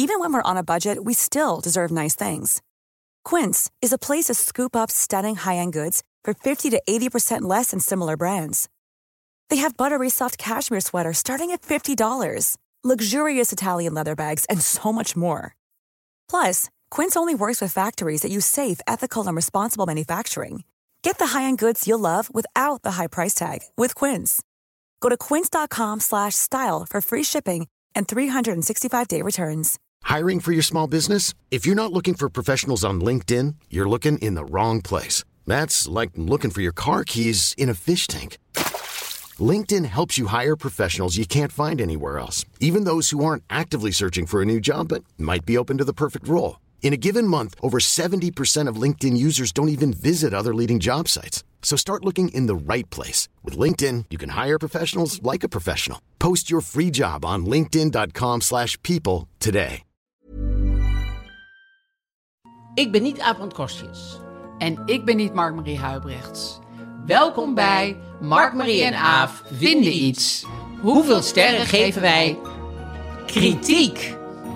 Even when we're on a budget, we still deserve nice things. Quince is a place to scoop up stunning high-end goods for 50 to 80% less than similar brands. They have buttery soft cashmere sweaters starting at $50, luxurious Italian leather bags, and so much more. Plus, Quince only works with factories that use safe, ethical, and responsible manufacturing. Get the high-end goods you'll love without the high price tag with Quince. Go to quince.com/style for free shipping and 365-day returns. Hiring for your small business? If you're not looking for professionals on LinkedIn, you're looking in the wrong place. That's like looking for your car keys in a fish tank. LinkedIn helps you hire professionals you can't find anywhere else, even those who aren't actively searching for a new job but might be open to the perfect role. In a given month, over 70% of LinkedIn users don't even visit other leading job sites. So start looking in the right place. With LinkedIn, you can hire professionals like a professional. Post your free job on linkedin.com/people today. Ik ben niet Aap van Kostjes. En ik ben niet Mark-Marie Huibrechts. Welkom bij Mark-Marie en Aaf vinden iets. Hoeveel sterren geven wij? Kritiek.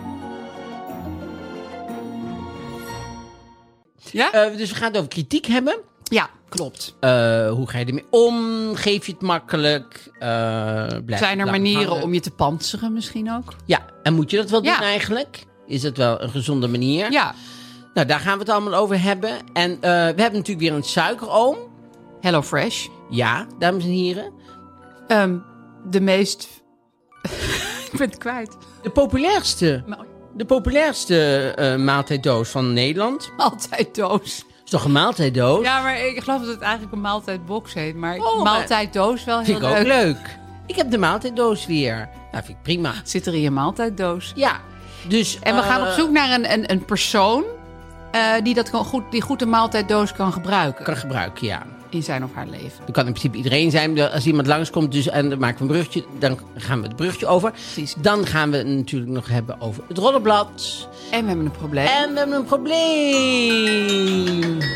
Ja? Dus we gaan het over kritiek hebben. Ja, klopt. Hoe ga je ermee om? Geef je het makkelijk? Zijn er manieren om je te pantseren misschien ook? Ja, en moet je dat wel doen eigenlijk? Is dat wel een gezonde manier? Ja. Nou, daar gaan we het allemaal over hebben. En we hebben natuurlijk weer een suikeroom. Hello Fresh. Ja, dames en heren. De meest... Ik ben het kwijt. De populairste maaltijddoos van Nederland. Maaltijddoos. Is toch een maaltijddoos? Ja, maar ik geloof dat het eigenlijk een maaltijdbox heet. Maar maaltijddoos wel heel vind leuk. Vind ik ook leuk. Ik heb de maaltijddoos weer. Nou, vind ik prima. Het zit er in je maaltijddoos. Ja. Dus, en we gaan op zoek naar een persoon die goed een maaltijddoos kan gebruiken. Kan gebruiken, ja. In zijn of haar leven. Dat kan in principe iedereen zijn. Als iemand langskomt dus, en dan maken we een bruggetje, dan gaan we het bruggetje over. Precies. Dan gaan we het natuurlijk nog hebben over het roddelblad. En we hebben een probleem.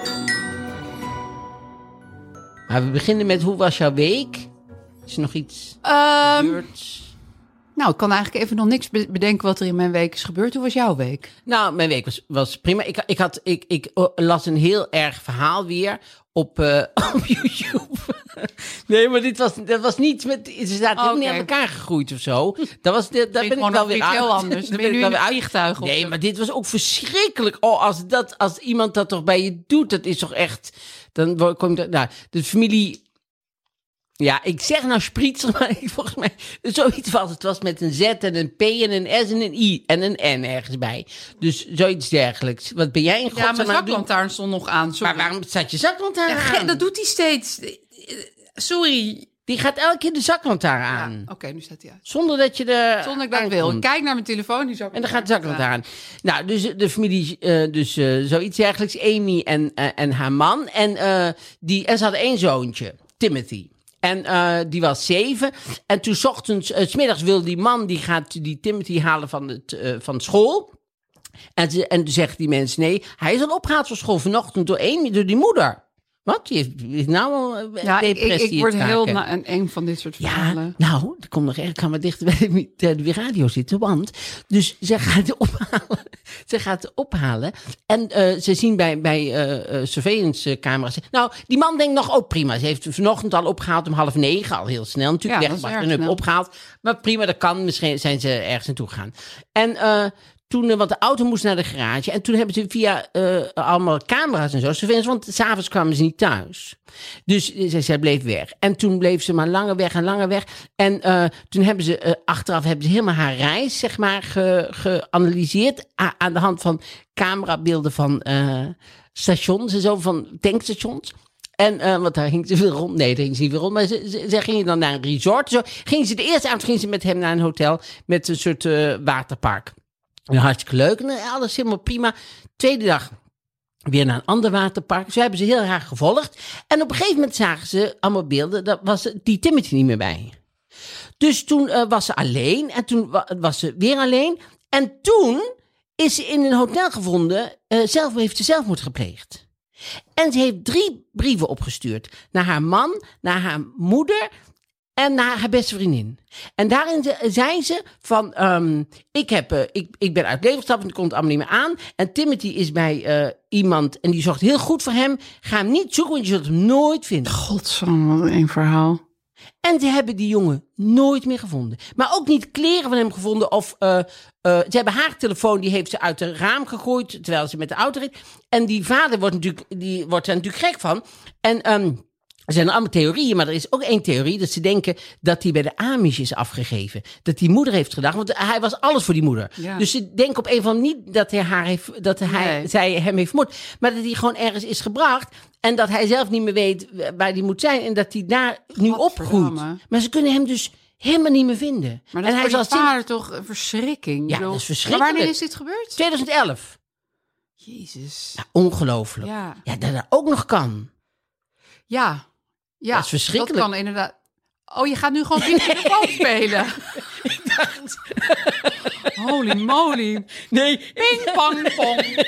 Maar we beginnen met, hoe was jouw week? Is er nog iets gebeurd? Nou, ik kan eigenlijk even nog niks bedenken wat er in mijn week is gebeurd. Hoe was jouw week? Nou, mijn week was prima. Ik las een heel erg verhaal weer op YouTube. Nee, maar dat was niet met... Ze zaten helemaal niet aan elkaar gegroeid of zo. Daar ben ik wel weer uit. Heel anders. Ben je nu in een vliegtuig? Nee, maar dit was ook verschrikkelijk. Oh, als iemand dat toch bij je doet, dat is toch echt... Dan komt de familie... Ja, ik zeg nou Spritzer, maar volgens mij zoiets was het. Was met een Z en een P en een S en een I en een N ergens bij. Dus zoiets dergelijks. Wat ben jij in godsnaam? Ja, mijn zaklantaarn stond nog aan. Sorry. Maar waarom staat je zaklantaarn aan? Dat doet hij steeds. Sorry. Die gaat elke keer de zaklantaarn aan. Ja, oké, nu staat hij uit. Zonder dat ik dat wil. Ik kijk naar mijn telefoon, die en dan gaat de zaklantaarn aan. Nou, dus de familie, zoiets dergelijks. Amy en haar man. En ze hadden 1 zoontje, Timothy. En die was 7. En toen 's middags wilde die man, die gaat die Timothy halen van school. En toen zeggen die mensen, nee, hij is al opgehaald van school vanochtend door die moeder. Wat? Die heeft nou al depressie. Ik word heel eng van dit soort verhalen. Ja, nou, er komt nog echt, gaan we dichter bij de radio zitten, want dus ze gaat het ophalen. En ze zien bij surveillance camera's. Nou, die man denkt nog ook prima. Ze heeft vanochtend al opgehaald om 8:30, al heel snel natuurlijk. Weg, opgehaald. Maar prima, dat kan. Misschien zijn ze ergens naartoe gegaan. En toen, want de auto moest naar de garage. En toen hebben ze via allemaal camera's en zo surveillance, want 's avonds kwamen ze niet thuis. Dus zij bleef weg. En toen bleef ze maar langer weg. En toen hebben ze achteraf helemaal haar reis, zeg maar, geanalyseerd. Aan de hand van camerabeelden van stations en zo, van tankstations. En want daar ging ze weer rond. Nee, daar ging ze niet weer rond. Maar ze gingen dan naar een resort. Zo de eerste avond ging ze met hem naar een hotel met een soort waterpark. En hartstikke leuk. En alles helemaal prima. Tweede dag weer naar een ander waterpark. Zo hebben ze heel erg gevolgd. En op een gegeven moment zagen ze allemaal beelden. Daar was die Timothy niet meer bij. Dus toen was ze alleen. En toen was ze weer alleen. En toen is ze in een hotel gevonden. Heeft ze zelfmoord gepleegd. En ze heeft 3 brieven opgestuurd. Naar haar man, naar haar moeder en naar haar beste vriendin. En daarin zei ze van, ik ben uit het leven gestapt en ik kon het allemaal niet meer aan. En Timothy is bij iemand en die zorgt heel goed voor hem. Ga hem niet zoeken, want je zult hem nooit vinden. Godsamme, wat een verhaal. En ze hebben die jongen nooit meer gevonden. Maar ook niet kleren van hem gevonden. Of ze hebben haar telefoon, die heeft ze uit het raam gegooid terwijl ze met de auto reed. En die vader wordt er natuurlijk gek van. En er zijn allemaal theorieën, maar er is ook één theorie. Dat ze denken dat hij bij de Amish is afgegeven. Dat die moeder heeft gedacht, want hij was alles voor die moeder. Ja. Dus ze denken op een of andere manier niet dat zij hem heeft vermoord. Maar dat hij gewoon ergens is gebracht. En dat hij zelf niet meer weet waar hij moet zijn. En dat hij daar nu opgroeit. Maar ze kunnen hem dus helemaal niet meer vinden. Maar dat en is voor die vader toch een verschrikking? Ja, dat is verschrikkelijk. Maar wanneer is dit gebeurd? 2011. Jezus. Ja, ongelooflijk. Ja, dat dat ook nog kan. Ja, dat is verschrikkelijk. Dat kan inderdaad. Oh, je gaat nu gewoon in de telefoon spelen. Ik dacht... Holy moly. Nee. Ping, pong, pong.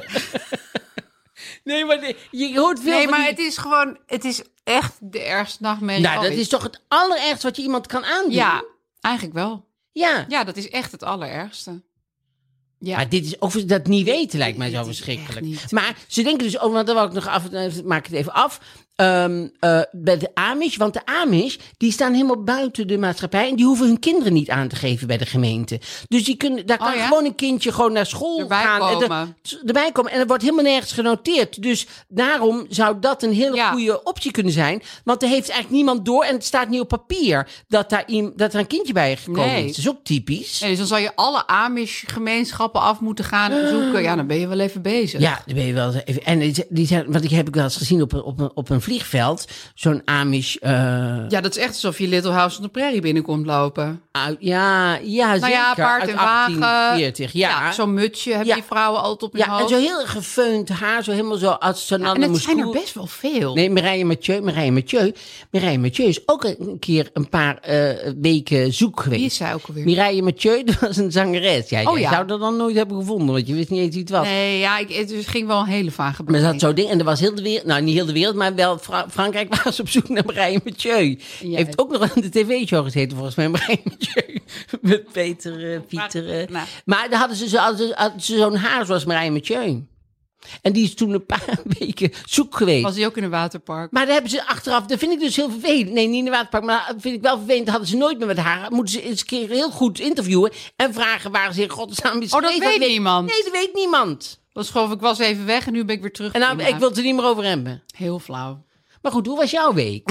Nee, maar je hoort veel Nee, maar het is echt de ergste nachtmerrie. Nou, dat is toch het allerergste wat je iemand kan aandoen? Ja, eigenlijk wel. Ja. Ja, dat is echt het allerergste. Ja. Maar dit is of dat niet weten lijkt mij zo verschrikkelijk. Maar ze denken dus ook, want dan wou ik nog maak het even af. Bij de Amish, want de Amish die staan helemaal buiten de maatschappij en die hoeven hun kinderen niet aan te geven bij de gemeente. Dus die kunnen, daar kan gewoon een kindje gewoon naar school erbij komen en er wordt helemaal nergens genoteerd. Dus daarom zou dat een hele goede optie kunnen zijn, want er heeft eigenlijk niemand door en het staat niet op papier dat er een kindje bij gekomen is. Dat is ook typisch. Nee, dus dan zou je alle Amish gemeenschappen af moeten gaan zoeken. Ja, dan ben je wel even bezig. Ja, dan ben je wel even. En die zijn, wat heb ik wel eens gezien op een vliegveld, zo'n Amish... Ja, dat is echt alsof je Little House on the Prairie binnenkomt lopen. Ja, zeker. Ja, paard en wagen. 1840, ja. Zo'n mutsje hebben die vrouwen altijd op hun hoofd. Ja, en zo heel gefeund haar, zo helemaal zo als ze en het zijn er best wel veel. Nee, Mireille Mathieu is ook een keer een paar weken zoek geweest. Wie is zij ook alweer? Mireille Mathieu, dat was een zangeres. Ja, jij zou dat dan nooit hebben gevonden, want je wist niet eens wie het was. Nee, het ging wel een hele vage maar dat zo'n ding, en er was heel de wereld, nou niet heel de wereld, maar wel Frankrijk was op zoek naar Mireille Mathieu. Ja, heeft ook nog aan de tv-show gezeten, volgens mij, Mireille Mathieu. Met Pieter. Maar daar hadden ze zo'n haar zoals Mireille Mathieu. En die is toen een paar weken zoek geweest. Was hij ook in een waterpark? Maar daar hebben ze achteraf, dat vind ik dus heel vervelend. Nee, niet in een waterpark, maar dat vind ik wel vervelend. Dat hadden ze nooit meer met haar. Moeten ze eens een keer heel goed interviewen en vragen waar ze in godsnaam is geweest. Dat weet niemand. Nee, dat weet niemand. Dat is gewoon, ik was even weg en nu ben ik weer terug. En nou, ik wil het er niet meer over hebben. Heel flauw. Maar goed, hoe was jouw week?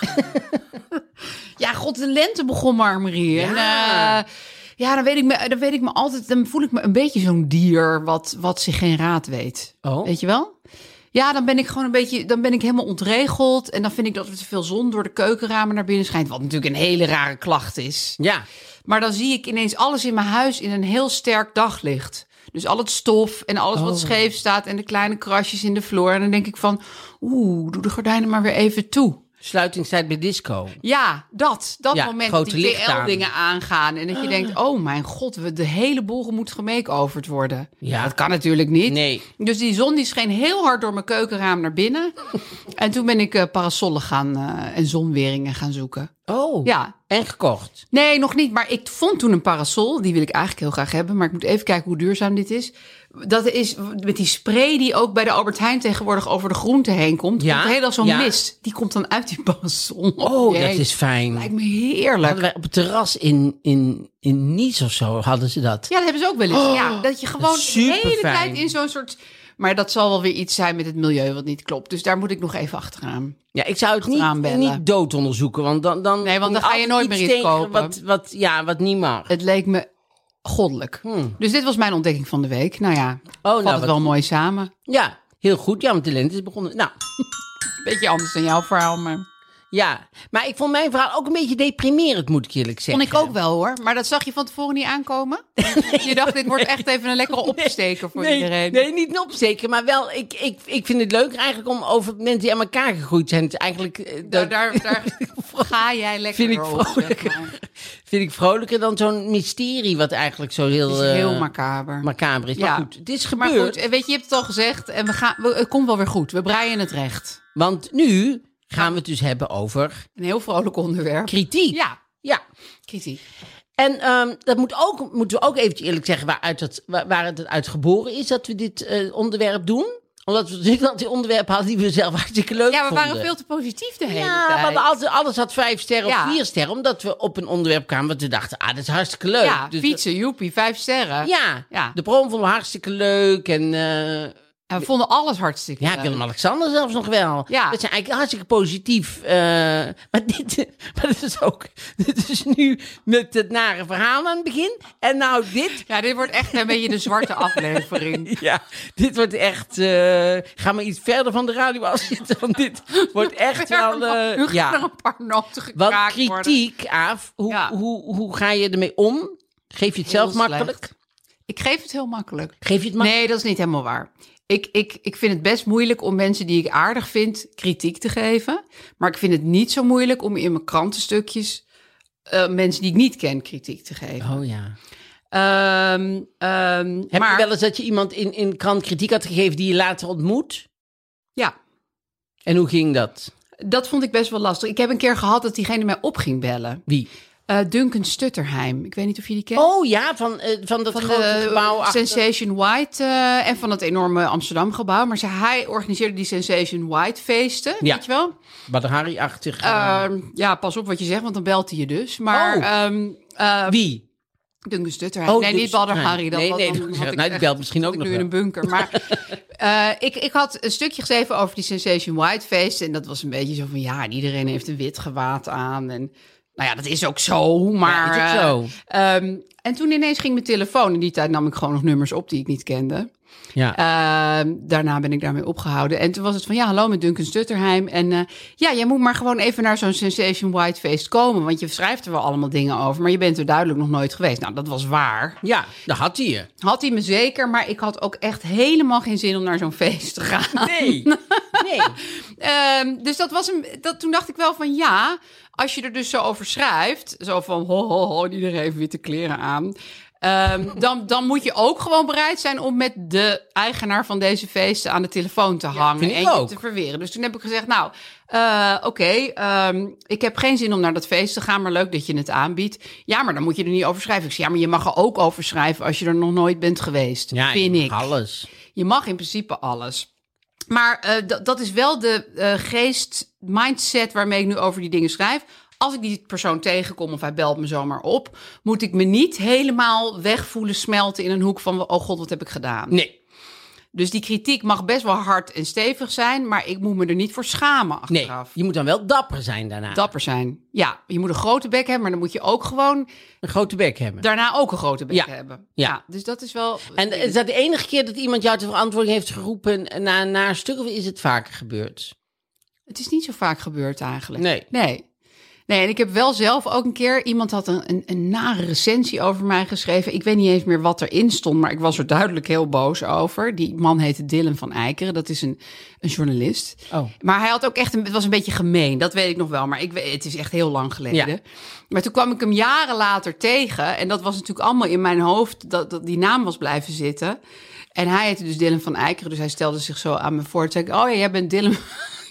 Ja, god, de lente begon, Mark-Marie. Ja. En dan weet ik me altijd, dan voel ik me een beetje zo'n dier wat zich geen raad weet. Oh. Weet je wel? Ja, dan ben ik gewoon dan ben ik helemaal ontregeld. En dan vind ik dat er te veel zon door de keukenramen naar binnen schijnt. Wat natuurlijk een hele rare klacht is. Ja. Maar dan zie ik ineens alles in mijn huis in een heel sterk daglicht. Dus al het stof en alles wat scheef staat en de kleine krasjes in de vloer. En dan denk ik van, doe de gordijnen maar weer even toe. Sluitingstijd bij disco. Ja, dat moment dat die TL-dingen aangaan. En dat je denkt, oh mijn god, de hele boel moet gemakeoverd worden. Ja. Dat kan natuurlijk niet. Nee. Dus die zon die scheen heel hard door mijn keukenraam naar binnen. En toen ben ik parasollen en zonweringen gaan zoeken. Oh, ja. En gekocht? Nee, nog niet. Maar ik vond toen een parasol. Die wil ik eigenlijk heel graag hebben. Maar ik moet even kijken hoe duurzaam dit is. Dat is met die spray die ook bij de Albert Heijn tegenwoordig over de groenten heen komt. Ja? Komt heel zo'n mist. Die komt dan uit die parasol. Oh, dat is fijn. Lijkt me heerlijk. Hadden wij op het terras in Nice of zo, hadden ze dat. Ja, dat hebben ze ook wel eens. Ja, dat je gewoon de hele tijd in zo'n soort... Maar dat zal wel weer iets zijn met het milieu wat niet klopt. Dus daar moet ik nog even achteraan. Ja, ik zou het niet dood onderzoeken. Want dan nee, want dan ga je nooit meer iets kopen. Wat niet mag. Het leek me goddelijk. Dus dit was mijn ontdekking van de week. Nou ja, vat het wel mooi samen. Ja, heel goed. Ja, want de lente is begonnen. Nou, beetje anders dan jouw verhaal, maar... Ja, maar ik vond mijn verhaal ook een beetje deprimerend, moet ik eerlijk zeggen. Vond ik ook wel, hoor. Maar dat zag je van tevoren niet aankomen? Je dacht, dit wordt echt even een lekkere opsteker voor iedereen. Nee, niet een opsteker, maar wel... Ik vind het leuk eigenlijk om over mensen die aan elkaar gegroeid zijn. Het is eigenlijk... Daar ga jij lekker vind ik vrolijker. Vind ik vrolijker dan zo'n mysterie wat eigenlijk zo heel... Het is heel macaber. Macaber is. Ja. Maar goed, het is gebeurd. Maar goed, weet je hebt het al gezegd en het komt wel weer goed. We breien het recht. Want nu... gaan we het dus hebben over... Een heel vrolijk onderwerp. Kritiek. Ja. Kritiek. En dat moeten we ook even eerlijk zeggen waar het uit geboren is dat we dit onderwerp doen. Omdat we natuurlijk dit onderwerp hadden die we zelf hartstikke leuk vonden. Ja, we waren veel te positief de hele tijd. Ja, want alles had 5 sterren of 4 sterren. Omdat we op een onderwerp kwamen wat we dachten, dat is hartstikke leuk. Ja, dus fietsen, joepie, 5 sterren. Ja, de promo vonden we hartstikke leuk. En we vonden alles hartstikke leuk. Ja, Willem-Alexander zelfs nog wel. Ja. We zijn eigenlijk hartstikke positief. Maar dit is nu met het nare verhaal aan het begin. En nou dit. Ja, dit wordt echt een beetje de zwarte aflevering. Ja, dit wordt echt... ga maar iets verder van de radio af zitten. Want dit wordt echt wel... Nu gaan er een paar noten Want gekraakt kritiek, Aaf, hoe ga je ermee om? Geef je het zelf makkelijk? Slecht. Ik geef het heel makkelijk. Geef je het makkelijk? Nee, dat is niet helemaal waar. Ik vind het best moeilijk om mensen die ik aardig vind kritiek te geven. Maar ik vind het niet zo moeilijk om in mijn krantenstukjes mensen die ik niet ken kritiek te geven. Oh ja. Heb je wel eens dat je iemand in krant kritiek had gegeven die je later ontmoet? Ja. En hoe ging dat? Dat vond ik best wel lastig. Ik heb een keer gehad dat diegene mij op ging bellen. Wie? Duncan Stutterheim. Ik weet niet of je die kent. Oh ja, van dat grote gebouw achter. Sensation White en van het enorme Amsterdam gebouw. Maar hij organiseerde die Sensation White feesten, weet je wel? Badr Hari-achtig. Ja, pas op wat je zegt, want dan belt hij je dus. Maar wie? Duncan Stutterheim. Nee, niet Badr Hari. Die belt misschien ook nog nu in een bunker. Maar ik had een stukje geschreven over die Sensation White feesten. En dat was een beetje zo van, ja, iedereen heeft een wit gewaad aan. En nou ja, dat is ook zo, maar... Ja, is ook zo. En toen ineens ging mijn telefoon. In die tijd nam ik gewoon nog nummers op die ik niet kende. Ja. Daarna ben ik daarmee opgehouden. En toen was het van, ja, hallo met Duncan Stutterheim. En jij moet maar gewoon even naar zo'n Sensation White feest komen. Want je schrijft er wel allemaal dingen over. Maar je bent er duidelijk nog nooit geweest. Nou, dat was waar. Ja, dat had hij je. Had hij me zeker. Maar ik had ook echt helemaal geen zin om naar zo'n feest te gaan. Nee. Dus dat was toen dacht ik wel van, ja... Als je er dus zo over schrijft, zo van iedereen heeft witte kleren aan. Dan moet je ook gewoon bereid zijn om met de eigenaar van deze feesten aan de telefoon te hangen en je te verweren. Dus toen heb ik gezegd, nou, ik heb geen zin om naar dat feest te gaan, maar leuk dat je het aanbiedt. Ja, maar dan moet je er niet over schrijven. Ik zei, ja, maar je mag er ook over schrijven als je er nog nooit bent geweest. Ja, vind ik. Alles. Je mag in principe alles. Maar dat is wel de mindset waarmee ik nu over die dingen schrijf. Als ik die persoon tegenkom of hij belt me zomaar op, moet ik me niet helemaal wegvoelen, smelten in een hoek van, oh god, wat heb ik gedaan? Nee. Dus die kritiek mag best wel hard en stevig zijn, maar ik moet me er niet voor schamen achteraf. Nee, je moet dan wel dapper zijn daarna. Dapper zijn. Ja, je moet een grote bek hebben, maar dan moet je ook gewoon... Een grote bek hebben. Daarna ook een grote bek hebben. Ja, dus dat is wel... En is dat de enige keer dat iemand jou ter verantwoording heeft geroepen na een stuk, of is het vaker gebeurd? Het is niet zo vaak gebeurd eigenlijk. Nee, en ik heb wel zelf ook een keer... Iemand had een nare recensie over mij geschreven. Ik weet niet eens meer wat erin stond, maar ik was er duidelijk heel boos over. Die man heette Dylan van Eikeren. Dat is een journalist. Oh. Maar hij had ook echt... Het was een beetje gemeen, dat weet ik nog wel. Maar het is echt heel lang geleden. Ja. Maar toen kwam ik hem jaren later tegen. En dat was natuurlijk allemaal in mijn hoofd... dat die naam was blijven zitten. En hij heette dus Dylan van Eikeren. Dus hij stelde zich zo aan me voor. Toen zei ik, oh ja, jij bent Dylan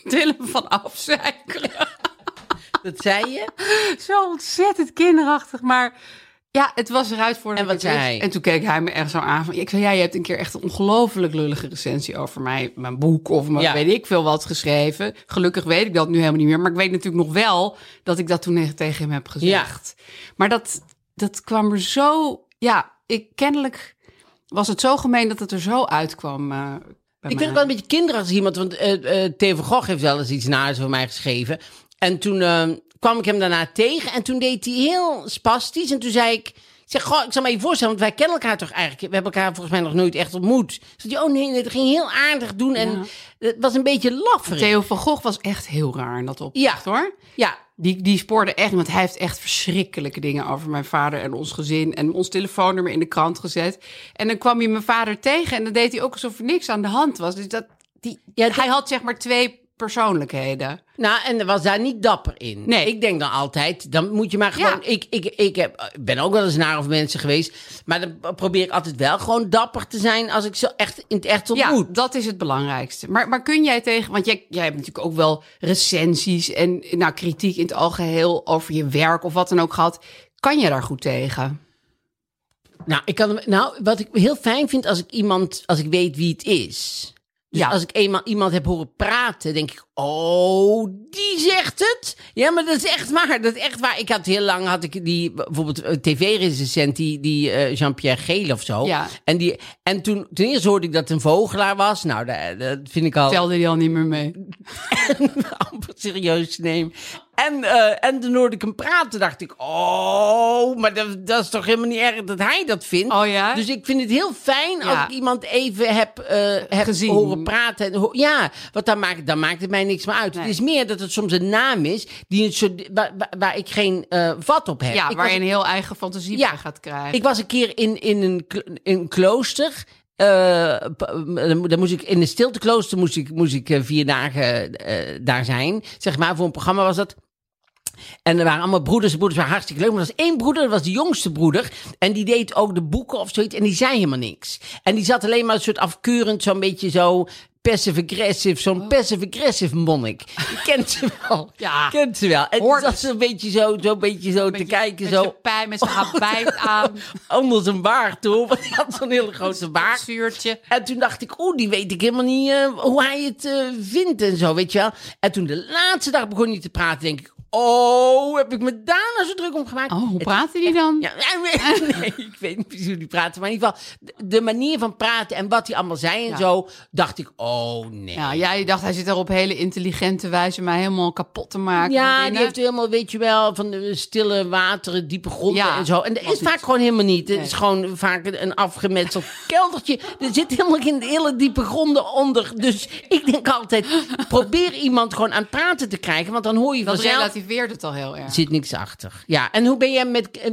van Afzeikeren. Dat zei je? Zo ontzettend kinderachtig, maar ja, het was eruit voor. En wat zei hij? En toen keek hij me echt zo aan van, ik zei, ja, je hebt een keer echt een ongelooflijk lullige recensie over mijn boek of weet ik veel wat geschreven. Gelukkig weet ik dat nu helemaal niet meer, maar ik weet natuurlijk nog wel dat ik dat toen tegen hem heb gezegd. Ja. Maar dat kwam er zo, kennelijk was het zo gemeen dat het er zo uitkwam. Ik vind het wel een beetje kinderachtig iemand, want Theo van Gogh heeft wel eens iets naars voor mij geschreven. En toen kwam ik hem daarna tegen en toen deed hij heel spastisch. En toen zei ik, goh, ik zal me even voorstellen, want wij kennen elkaar toch eigenlijk... We hebben elkaar volgens mij nog nooit echt ontmoet. Toen zei hij, oh nee, dat ging heel aardig doen en het was een beetje lafferig. Theo van Gogh was echt heel raar in dat opzicht, hoor. Ja. Die spoorde echt, want hij heeft echt verschrikkelijke dingen over mijn vader en ons gezin en ons telefoonnummer in de krant gezet. En dan kwam je mijn vader tegen en dan deed hij ook alsof er niks aan de hand was. Dus hij had zeg maar 2 persoonlijkheden. Nou, en was daar niet dapper in. Nee. Ik denk dan altijd, dan moet je maar gewoon... Ik ben ook wel eens naar over mensen geweest, maar dan probeer ik altijd wel gewoon dapper te zijn als ik zo echt in het echt ontmoet. Ja, dat is het belangrijkste. Maar kun jij tegen... Want jij hebt natuurlijk ook wel recensies en kritiek in het algeheel over je werk of wat dan ook gehad. Kan je daar goed tegen? Wat ik heel fijn vind als ik weet wie het is. Dus als ik eenmaal iemand heb horen praten, denk ik, die zegt het. Ja, maar dat is echt waar. Dat is echt waar. Heel lang die, bijvoorbeeld tv-recensent, die Jean-Pierre Geel of zo. Ja. En toen eerst hoorde ik dat het een vogelaar was. Nou, dat vind ik al... Telde hij al niet meer mee. Amper serieus neem. En toen hoorde ik hem praten, dacht ik, maar dat is toch helemaal niet erg dat hij dat vindt. Oh ja? Dus ik vind het heel fijn als ik iemand even heb gezien, horen praten. Want dan maakt het mij niks meer uit. Nee. Het is meer dat het soms een naam is waar ik geen vat op heb. Ja, waar je een heel eigen fantasie bij gaat krijgen. Ik was een keer in een klooster. Dan moest ik in een stilteklooster moest ik 4 dagen daar zijn. Zeg maar, voor een programma was dat. En er waren allemaal broeders. De broeders waren hartstikke leuk. Maar er was 1 broeder, dat was de jongste broeder. En die deed ook de boeken of zoiets. En die zei helemaal niks. En die zat alleen maar een soort afkeurend, zo'n beetje zo... passive-aggressive, zo'n passive-aggressive monnik. Je kent ze wel. Ja. Kent ze wel. En die zat zo'n beetje zo te kijken. Met zijn pijn, met zijn habijt aan. Onder zijn baard, hoor. Want hij had zo'n hele grote baard. Zuurtje. En toen dacht ik, die weet ik helemaal niet hoe hij het vindt en zo, weet je wel. En toen de laatste dag begon hij te praten, denk ik... heb ik me daar nou zo druk om gemaakt? Hoe praatte die dan? Ja, nee, ik weet niet precies hoe die praatte. Maar in ieder geval, de manier van praten en wat hij allemaal zei en zo, dacht ik, nee. Ja, jij dacht, hij zit daar op hele intelligente wijze mij helemaal kapot te maken. Ja, die heeft helemaal, weet je wel, van de stille wateren, diepe gronden en zo. En dat is vaak gewoon helemaal niet. Het is gewoon vaak een afgemetseld keldertje. Er zit helemaal geen hele diepe gronden onder. Dus ik denk altijd, probeer iemand gewoon aan het praten te krijgen, want dan hoor je vanzelf... Weert het al heel erg. Er zit niks achter. Ja, en hoe ben jij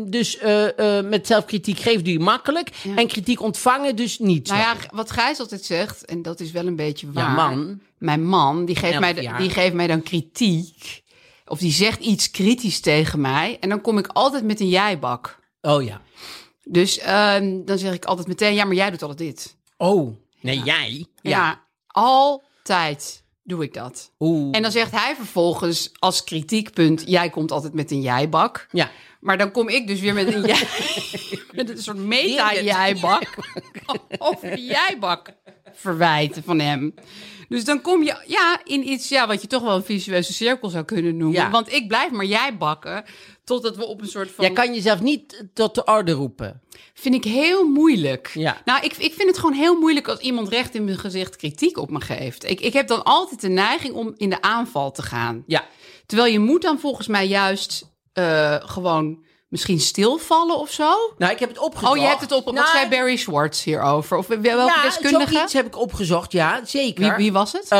met zelfkritiek geven doe je makkelijk en kritiek ontvangen dus niet. Nou ja, wat Gijs altijd zegt, en dat is wel een beetje waar. Ja, man. Mijn man, die geeft mij dan kritiek. Of die zegt iets kritisch tegen mij. En dan kom ik altijd met een jijbak. Oh ja. Dus dan zeg ik altijd meteen, ja, maar jij doet altijd dit. Nee, jij? Ja, altijd doe ik dat. En dan zegt hij vervolgens als kritiekpunt... jij komt altijd met een jijbak. Ja. Maar dan kom ik dus weer met een met een soort meta-jijbak. Over de jijbak verwijten van hem. Dus dan kom je in iets wat je toch wel een visueuze cirkel zou kunnen noemen. Ja. Want ik blijf maar jijbakken totdat we op een soort van... Jij kan jezelf niet tot de orde roepen. Vind ik heel moeilijk. Ja. Nou, ik vind het gewoon heel moeilijk als iemand recht in mijn gezicht kritiek op me geeft. Ik heb dan altijd de neiging om in de aanval te gaan. Ja. Terwijl je moet dan volgens mij juist gewoon misschien stilvallen of zo. Nou, ik heb het opgezocht. Je hebt het op. Wat zei Barry Schwartz hierover? Of welke deskundige? Zoiets heb ik opgezocht, ja, zeker. Wie was het?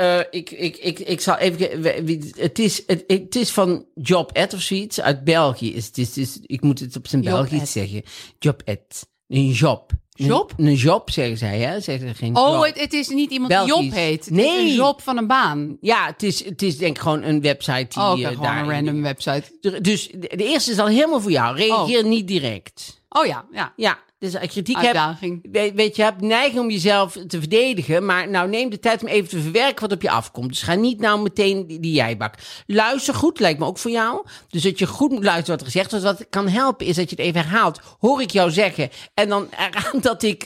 Ik zal even... Het is van Job-Ed of zoiets uit België. Ik moet het op zijn Belgisch zeggen. Job-Ed. Een job. Job? Een job, zeggen zij, hè? Zeggen ze geen job. Het is niet iemand die Job heet. Nee. Het is een job van een baan. Ja, het is denk ik gewoon een website die gewoon een random website. Dus de eerste is al helemaal voor jou. Reageer niet direct. Ja. Dus als kritiek uitdaging. Weet je hebt neiging om jezelf te verdedigen, maar nou neem de tijd om even te verwerken wat op je afkomt. Dus ga niet nou meteen die jijbak. Luister goed, lijkt me ook voor jou. Dus dat je goed moet luisteren wat er gezegd wordt. Wat kan helpen is dat je het even herhaalt. Hoor ik jou zeggen en dan eraan dat ik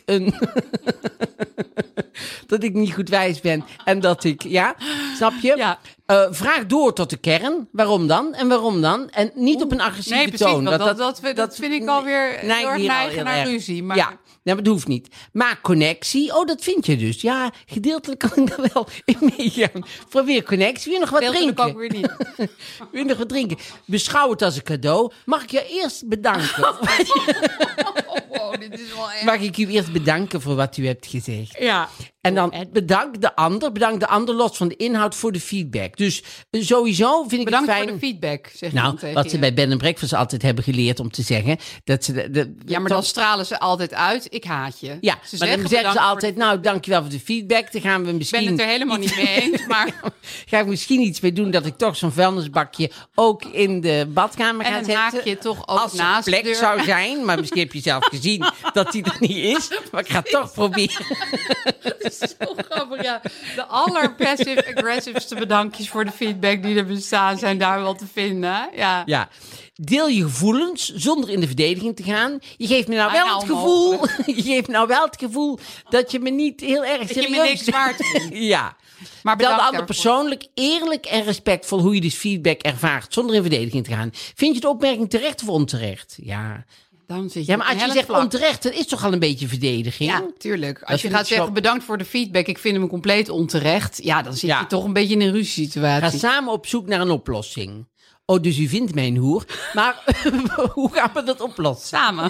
dat ik niet goed wijs ben en dat ik, snap je? Ja. Vraag door tot de kern. Waarom dan? En waarom dan? En niet op een agressieve toon. Dat vind ik alweer heel erg neigen naar ruzie. Maar... Ja, dat hoeft niet. Maak connectie. Dat vind je dus. Ja, gedeeltelijk kan ik daar wel in meegaan. Probeer connectie. Wil je nog wat drinken? Kan ik weer niet. Wil je nog wat drinken? Beschouw het als een cadeau. Mag ik je eerst bedanken? Dit is wel echt. Mag ik u eerst bedanken voor wat u hebt gezegd? Ja. En dan bedank de ander los van de inhoud voor de feedback. Dus sowieso vind ik bedankt het fijn... voor de feedback, zeg je Nou, dan tegen wat ze je. bij Bed and Breakfast altijd hebben geleerd om te zeggen... dat ze Ja, maar dan stralen ze altijd uit. Ik haat je. Ja, maar dan zeggen ze altijd... Nou, dankjewel voor de feedback. Dan gaan we misschien... Ik ben het er helemaal niet mee eens, maar... Ga ik misschien iets mee doen dat ik toch zo'n vuilnisbakje ook in de badkamer ga En zetten. dan haak je toch ook als er naast plek de deur. zou zijn. Maar misschien heb je zelf gezien dat die er niet is. Maar ik ga het toch proberen. Zo grappig, ja. De aller-passive-aggressiveste bedankjes voor de feedback die er bestaan zijn daar wel te vinden. Ja. Ja. Deel je gevoelens zonder in de verdediging te gaan. Je geeft me nou Bijna wel het gevoel... Je geeft me nou wel het gevoel dat je me niet heel erg Dat serieus... je me niks waard vindt. Ja. Maar Vertel de bedankt ander daarvoor. persoonlijk, eerlijk en respectvol hoe je dus feedback ervaart, zonder in verdediging te gaan. Vind je de opmerking terecht of onterecht? Ja. Dan zit je Ja, maar als je helft zegt vlak. onterecht, dat is toch al een beetje verdediging? Ja, tuurlijk. Dat Als je vind gaat ik zeggen zo- bedankt voor de feedback, ik vind hem compleet onterecht. Ja, dan zit Ja. je toch een beetje in een Ga ruziesituatie. samen op zoek naar een oplossing. Oh, dus u vindt mij een hoer. Maar hoe gaan we dat oplossen? Samen.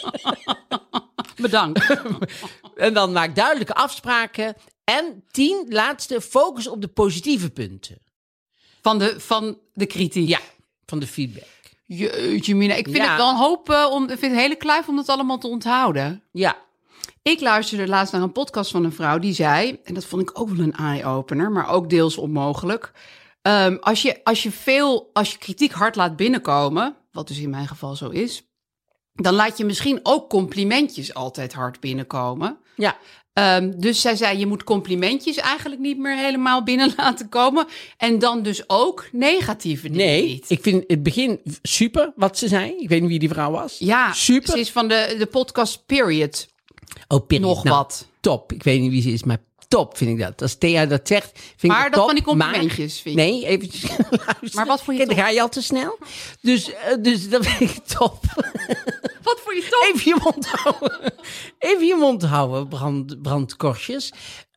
Bedankt. En dan maak duidelijke afspraken. En 10, laatste, focus op de positieve punten. Van de kritiek. Ja, van de feedback. Jeetje mina, ik vind Ja. het wel een hoop, ik vind het een hele kluif om dat allemaal te onthouden. Ja. Ik luisterde laatst naar een podcast van een vrouw die zei, en dat vond ik ook wel een eye-opener, maar ook deels onmogelijk. Als je kritiek hard laat binnenkomen, wat dus in mijn geval zo is, dan laat je misschien ook complimentjes altijd hard binnenkomen. Ja. Dus zij zei, je moet complimentjes eigenlijk niet meer helemaal binnen laten komen. En dan dus ook negatieve dingen Nee, niet. ik vind het begin super wat ze zei. Ik weet niet wie die vrouw was. Ja, super. ze is van de podcast Period. Oh, Piri. Nog Nou, wat. Top. Ik weet niet wie ze is, maar top vind ik dat. Als Thea dat zegt, vind Maar ik het dat top. van die complimentjes, maar, vind je? Nee, eventjes luisteren. Maar wat vond je Kijk, dan top? ga je al te snel. Dus dat vind ik top. Wat vond je top? Even je mond houden. Even je mond houden, brandkorstjes.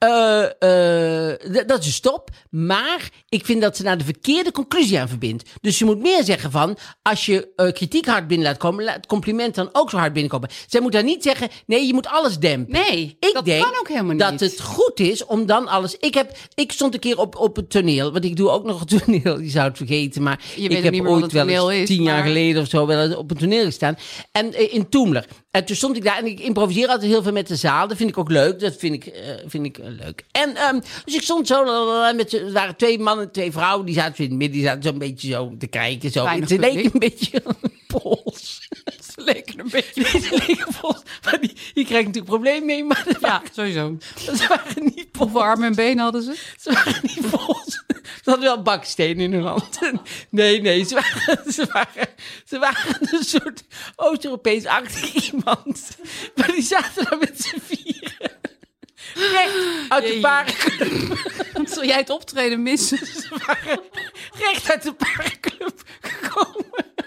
Dat is top. Maar ik vind dat ze naar de verkeerde conclusie aan verbindt. Dus je moet meer zeggen van, als je kritiek hard binnen laat komen, laat het compliment dan ook zo hard binnenkomen. Zij moet daar niet zeggen, nee, je moet alles dempen. Nee, Ik dat denk kan ook helemaal dat niet. het goed is om dan alles... Ik stond een keer op het toneel, want ik doe ook nog een toneel, je zou het vergeten, maar Je weet ik ook heb niet meer wat ooit een wel toneel eens is, 10 jaar maar- geleden of zo wel eens op een toneel gestaan. En in Toemler. En toen stond ik daar en ik improviseer altijd heel veel met de zaal. Dat vind ik ook leuk. Dat vind ik leuk. En dus ik stond zo er waren 2 mannen en 2 vrouwen. Die zaten in het midden. Die zaten zo'n beetje zo te kijken. Zo. Weinig Ze leken publiek. een beetje Pools. Ze leken een beetje... Ze leken Pools. Maar die krijgt natuurlijk problemen mee. Maar Ja, sowieso. ze waren niet Pools. Hoeveel armen en benen hadden ze? Ze waren niet Pools. Ze hadden wel bakstenen in hun hand. Nee, ze waren een soort Oost-Europees-achtig iemand. Maar die zaten daar met z'n vieren. Recht uit de Jee. parenclub. Zul jij het optreden missen? Ze waren recht uit de parenclub gekomen.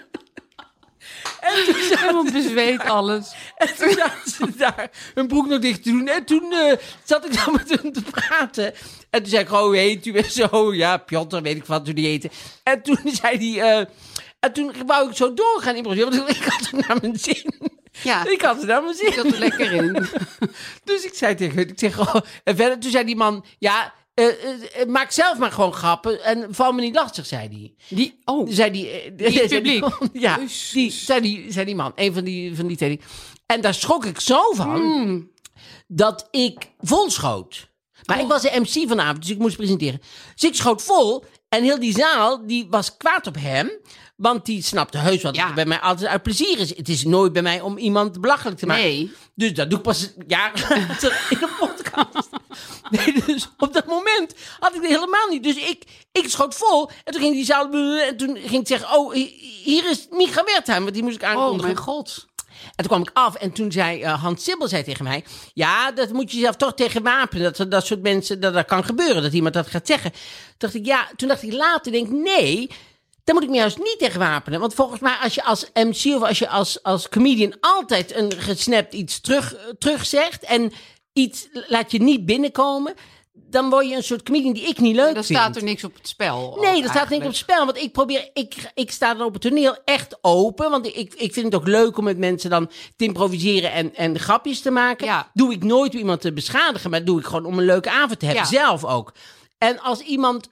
En toen Helemaal bezweet alles. En toen zaten ze daar hun broek nog dicht te doen. En toen zat ik dan met hun te praten. En toen zei ik, oh, heet u en zo. Ja, Piotr, weet ik wat, toen die heette. En toen zei hij... en toen wou ik zo doorgaan improviseren. Want ik had het naar mijn zin. Ja. Ik had het naar mijn zin. Ik zat er lekker in. Dus ik zei tegen hun, en verder, toen zei die man, ja, maak zelf maar gewoon grappen en val me niet lastig, zei hij. Zei die, het publiek? Ja, Jezus. zei die man, een van die twee. En daar schrok ik zo van, dat ik vol schoot. Maar ik was de MC vanavond, dus ik moest presenteren. Dus ik schoot vol en heel die zaal, die was kwaad op hem. Want die snapte heus wat het bij mij altijd uit plezier is. Het is nooit bij mij om iemand belachelijk te maken. Nee. Dus dat doe ik pas jaren later in een podcast. Nee, dus op dat moment had ik het helemaal niet. Dus ik schoot vol. En toen ging die zaal... En toen ging ik zeggen... Oh, hier is Micha Wertheim. Want die moest ik aankondigen. Oh, mijn god. En toen kwam ik af en toen zei Hans Sibbel tegen mij... Ja, dat moet je zelf toch tegen wapenen. Dat soort mensen, dat kan gebeuren. Dat iemand dat gaat zeggen. Toen dacht ik later, nee... Dan moet ik me juist niet tegen wapenen. Want volgens mij, als je als MC of als je als comedian altijd een gesnapt iets terug zegt... en iets laat je niet binnenkomen... dan word je een soort comedian die ik niet leuk vind. Dan staat er niks op het spel. Nee, er staat niks op het spel. Want ik sta dan op het toneel echt open. Want ik vind het ook leuk om met mensen dan te improviseren en grapjes te maken. Ja. Doe ik nooit om iemand te beschadigen, maar doe ik gewoon om een leuke avond te hebben. Ja. Zelf ook. En als iemand,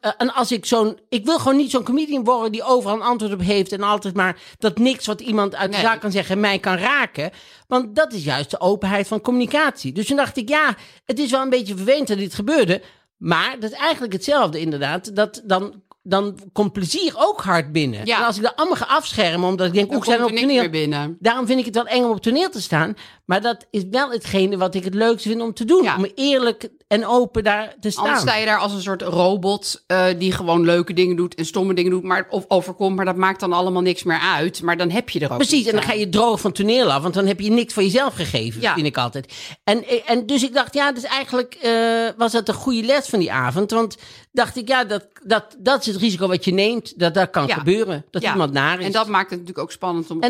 ik wil gewoon niet zo'n comedian worden die overal een antwoord op heeft en altijd maar dat niks wat iemand uit de zaak kan zeggen mij kan raken. Want dat is juist de openheid van communicatie. Dus toen dacht ik, het is wel een beetje vervelend dat dit gebeurde. Maar dat is eigenlijk hetzelfde inderdaad. Dan komt plezier ook hard binnen. Ja. En als ik dat allemaal ga afschermen, omdat ik denk, zijn op toneel binnen. Daarom vind ik het wel eng om op toneel te staan. Maar dat is wel hetgene wat ik het leukste vind om te doen. Ja. Om eerlijk en open daar te staan. Anders sta je daar als een soort robot die gewoon leuke dingen doet en stomme dingen doet, of overkomt, maar dat maakt dan allemaal niks meer uit. Maar dan heb je er ook precies, en dan ga je droog van toneel af, want dan heb je niks voor jezelf gegeven, vind ik altijd. En dus ik dacht, dus eigenlijk was dat een goede les van die avond, want dacht ik, dat is het risico wat je neemt, dat kan gebeuren, dat iemand naar is. En dat maakt het natuurlijk ook spannend om op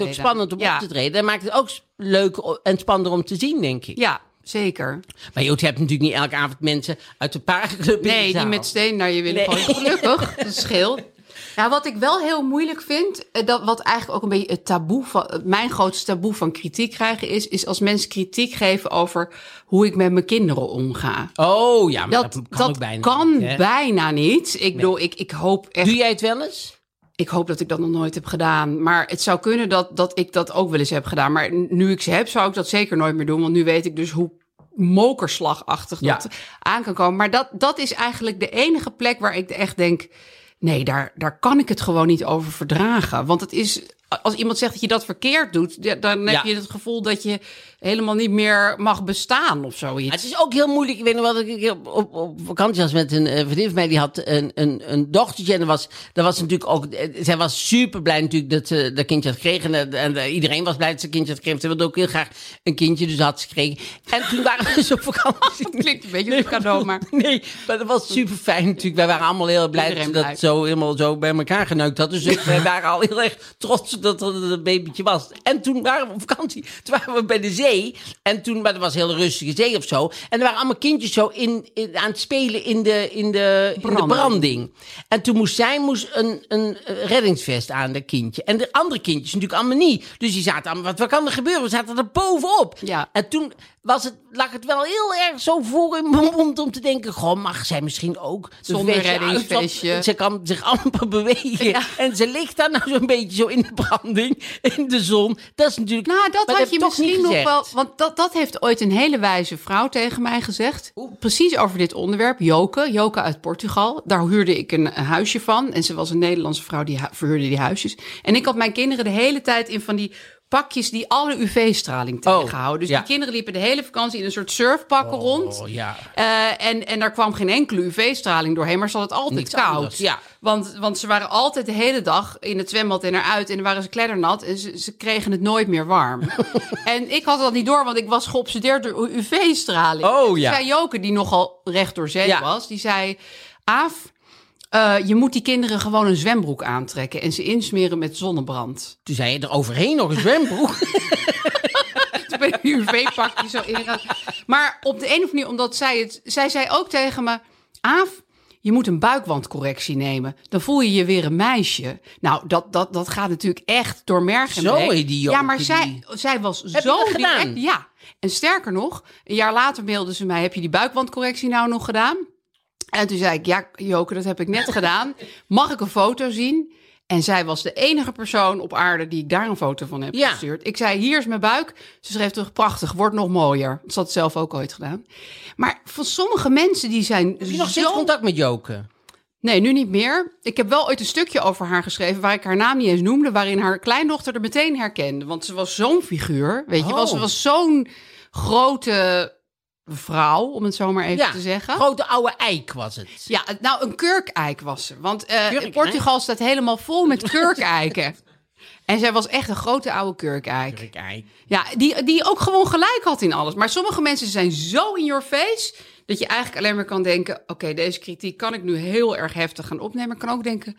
te treden. Dat maakt het ook leuk en spannender om te zien, denk ik. Ja, zeker. Maar je hebt natuurlijk niet elke avond mensen uit de paardenclub. Nee, die met steen naar je willen gooien. Gelukkig, dat scheelt. Ja, wat ik wel heel moeilijk vind, wat eigenlijk ook een beetje het taboe van, mijn grootste taboe van kritiek krijgen is als mensen kritiek geven over hoe ik met mijn kinderen omga. Oh ja, maar dat kan bijna niet. Ik bedoel, ik hoop echt. Doe jij het wel eens? Ik hoop dat ik dat nog nooit heb gedaan. Maar het zou kunnen dat ik dat ook wel eens heb gedaan. Maar nu ik ze heb, zou ik dat zeker nooit meer doen. Want nu weet ik dus hoe mokerslagachtig dat aan kan komen. Maar dat is eigenlijk de enige plek waar ik echt denk, nee, daar kan ik het gewoon niet over verdragen. Want het is, als iemand zegt dat je dat verkeerd doet, dan heb je het gevoel dat je helemaal niet meer mag bestaan of zoiets. Het is ook heel moeilijk. Ik weet nog wat ik op vakantie was met een vriendin van mij, die had een dochtertje. En dat was natuurlijk ook, zij was super blij natuurlijk dat ze dat kindje had gekregen. En iedereen was blij dat ze een kindje had gekregen. Ze wilde ook heel graag een kindje, dus had ze gekregen. En toen waren we dus op vakantie. Dat klinkt een beetje als een cadeau, maar. Nee, maar dat was super fijn natuurlijk. Wij waren allemaal heel blij dat ze dat zo helemaal zo bij elkaar geneukt had. Dus we waren al heel erg trots dat er een babytje was. En toen waren we op vakantie. Toen waren we bij de zee. En toen, maar dat was een heel rustige zee of zo. En er waren allemaal kindjes zo aan het spelen in de branding. En toen moest een reddingsvest aan, dat kindje. En de andere kindjes natuurlijk allemaal niet. Dus die zaten allemaal, wat kan er gebeuren? We zaten er bovenop. Ja. En toen lag het wel heel erg zo voor in mijn mond om te denken, goh, mag zij misschien ook zonder reddingsvestje? Ze kan zich amper bewegen. Ja. En ze ligt daar nou zo'n beetje zo in de branding, in de zon. Dat is natuurlijk. Nou, dat had je misschien nog wel. Want dat heeft ooit een hele wijze vrouw tegen mij gezegd. Precies over dit onderwerp. Joke uit Portugal. Daar huurde ik een huisje van. En ze was een Nederlandse vrouw die verhuurde die huisjes. En ik had mijn kinderen de hele tijd in van die pakjes die alle UV-straling tegenhouden. Dus die kinderen liepen de hele vakantie in een soort surfpakken rond. Ja. En daar kwam geen enkele UV-straling doorheen, maar ze had het altijd niets koud. Anders, ja. Want ze waren altijd de hele dag in het zwembad en eruit. En dan waren ze kleddernat en ze kregen het nooit meer warm. En ik had dat niet door, want ik was geobsedeerd door UV-straling. Oh, ja. Zei Joke, die nogal recht door zee was, die zei, Aaf, je moet die kinderen gewoon een zwembroek aantrekken en ze insmeren met zonnebrand. Toen zei je er overheen nog een zwembroek. Toen ben ik een UV-pakje zo ingegaan. Maar op de een of andere manier, omdat zij zei ook tegen me, Aaf, je moet een buikwandcorrectie nemen. Dan voel je je weer een meisje. Nou, dat gaat natuurlijk echt door merg en been. Zo idioot. Ja, maar zij was heb zo gedaan? direct. Ja, en sterker nog, een jaar later mailde ze mij, heb je die buikwandcorrectie nou nog gedaan? En toen zei ik, ja, Joke, dat heb ik net gedaan. Mag ik een foto zien? En zij was de enige persoon op aarde die ik daar een foto van heb gestuurd. Ik zei, hier is mijn buik. Ze schreef terug, prachtig, wordt nog mooier. Dat had ze zelf ook ooit gedaan. Maar van sommige mensen die zijn heb je nog steeds contact met Joke? Nee, nu niet meer. Ik heb wel ooit een stukje over haar geschreven waar ik haar naam niet eens noemde, waarin haar kleindochter er meteen herkende. Want ze was zo'n figuur, weet je wel. Ze was zo'n grote vrouw, om het zo maar even te zeggen. Grote oude eik was het. Ja, nou, een kurkeik was ze. Want in Portugal staat helemaal vol met kurkeiken. En zij was echt een grote oude kurkeik. Ja, die ook gewoon gelijk had in alles. Maar sommige mensen zijn zo in your face dat je eigenlijk alleen maar kan denken, oké, deze kritiek kan ik nu heel erg heftig gaan opnemen. Maar ik kan ook denken,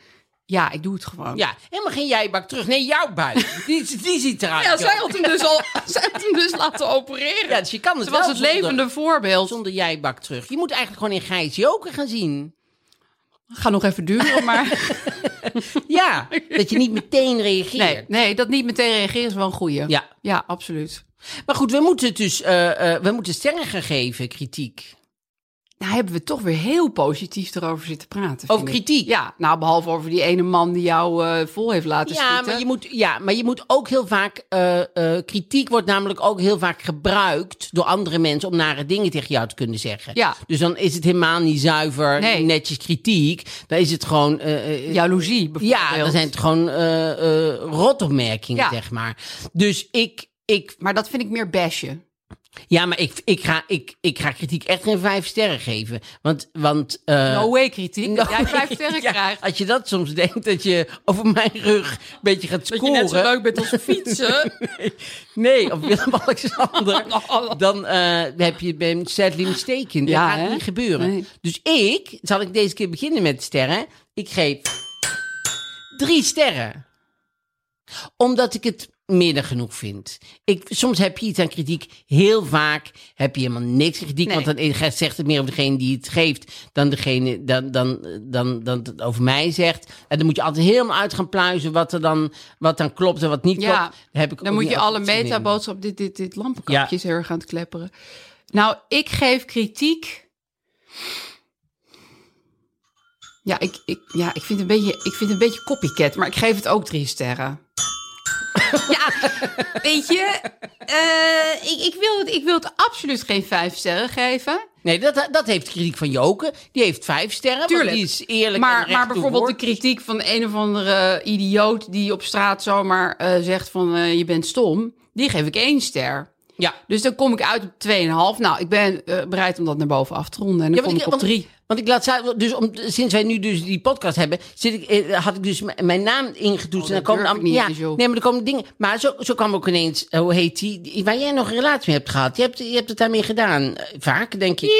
Ja, ik doe het gewoon. Ja, helemaal geen jij-bak terug. Nee, jouw buik. Die ziet eruit. Ja, zij had hem dus laten opereren. Ja, dus je kan het Ze wel was het levende voorbeeld. Zonder jij-bak terug. Je moet eigenlijk gewoon in Gijs Joker gaan zien. Ga nog even duren, maar... Ja, dat je niet meteen reageert. Nee, dat niet meteen reageren is wel een goeie. Ja, absoluut. Maar goed, we moeten dus we moeten sterren gaan geven, kritiek. Nou hebben we toch weer heel positief erover zitten praten. Over kritiek? Ja, nou behalve over die ene man die jou vol heeft laten schieten. Maar je moet ook heel vaak... kritiek wordt namelijk ook heel vaak gebruikt door andere mensen om nare dingen tegen jou te kunnen zeggen. Ja. Dus dan is het helemaal niet zuiver, netjes kritiek. Dan is het gewoon... jaloezie bijvoorbeeld. Ja, dan zijn het gewoon rotopmerkingen, zeg maar. Dus Maar dat vind ik meer bashen. Ja, maar ik ga kritiek echt geen 5 sterren geven. Want no way kritiek, dat jij 5 sterren krijgt. Als je dat soms denkt, dat je over mijn rug een beetje gaat scoren. Dat je net zo leuk bent als fietsen. nee, of Willem-Alexander. Dan heb je ben sadly mistaken. Dat gaat niet gebeuren. Nee. Dus zal ik deze keer beginnen met sterren. Ik geef 3 sterren. Omdat ik het meer dan genoeg vind. Soms heb je iets aan kritiek. Heel vaak heb je helemaal niks aan kritiek. Nee. Want dan zegt het meer over degene die het geeft dan degene dan het over mij zegt. En dan moet je altijd helemaal uit gaan pluizen wat dan klopt en wat niet klopt. Dan moet je alle metaboodschap, dit lampenkapje is heel erg aan het klepperen. Nou, ik geef kritiek. Ja, ik vind het een beetje copycat, maar ik geef het ook 3 sterren. Ja, weet je, ik wil het absoluut geen 5 sterren geven. Nee, dat heeft de kritiek van Joke. Die heeft 5 sterren, tuurlijk. Want die is eerlijk maar bijvoorbeeld de kritiek van een of andere idioot die op straat zomaar zegt van je bent stom, die geef ik 1 ster. Ja. Dus dan kom ik uit op 2,5. Nou, ik ben bereid om dat naar boven af te ronden. En dan kom ik op 3. Want ik sinds wij nu dus die podcast hebben, had ik dus mijn naam ingetoetst. En dan komen maar er komen dingen. Maar zo kwam ook ineens, hoe heet die, waar jij nog een relatie mee hebt gehad. Je hebt het daarmee gedaan. Vaak, denk ik.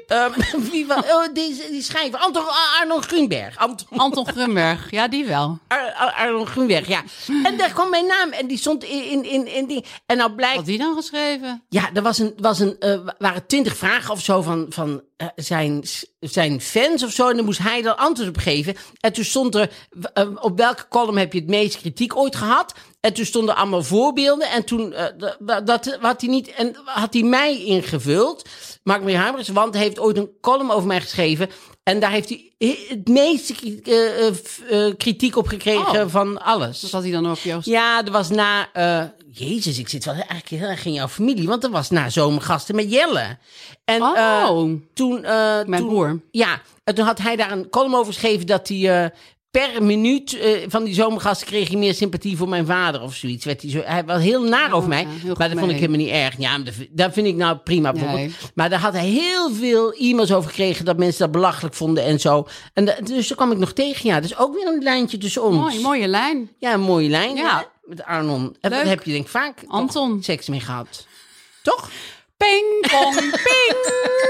Die schrijver. Arnold Grunberg. Anton Grunberg, ja, die wel. Arnold Grunberg, ja. En daar kwam mijn naam en die stond in die. En nou blijkt. Wat had die dan geschreven? Ja, er waren 20 vragen of zo van zijn fans of zo. En dan moest hij dan antwoord op geven. En toen stond er, op welke column heb je het meest kritiek ooit gehad? En toen stonden allemaal voorbeelden. En toen dat had hij niet. En had hij mij ingevuld. Mark Marie Huibrechts, want hij heeft ooit een column over mij geschreven. En daar heeft hij het meeste kritiek op gekregen van alles. Dat had hij dan ook Joost? Ja, er was na... Jezus, ik zit wel eigenlijk heel erg in jouw familie. Want er was na Zomergasten met Jelle. En toen... Mijn broer. Ja, en toen had hij daar een column over geschreven dat hij... per minuut van die Zomergasten kreeg hij meer sympathie voor mijn vader of zoiets. Hij was heel naar over mij, maar dat vond ik helemaal niet erg. Ja, dat vind ik nou prima bijvoorbeeld. Nee. Maar daar had hij heel veel e-mails over gekregen dat mensen dat belachelijk vonden en zo. En dus daar kwam ik nog tegen. Ja, dus ook weer een lijntje tussen ons. Mooie lijn. Ja, een mooie lijn. Ja. Met Arnon. En daar heb je denk ik vaak Anton seks mee gehad. Toch? Ping, pong, ping.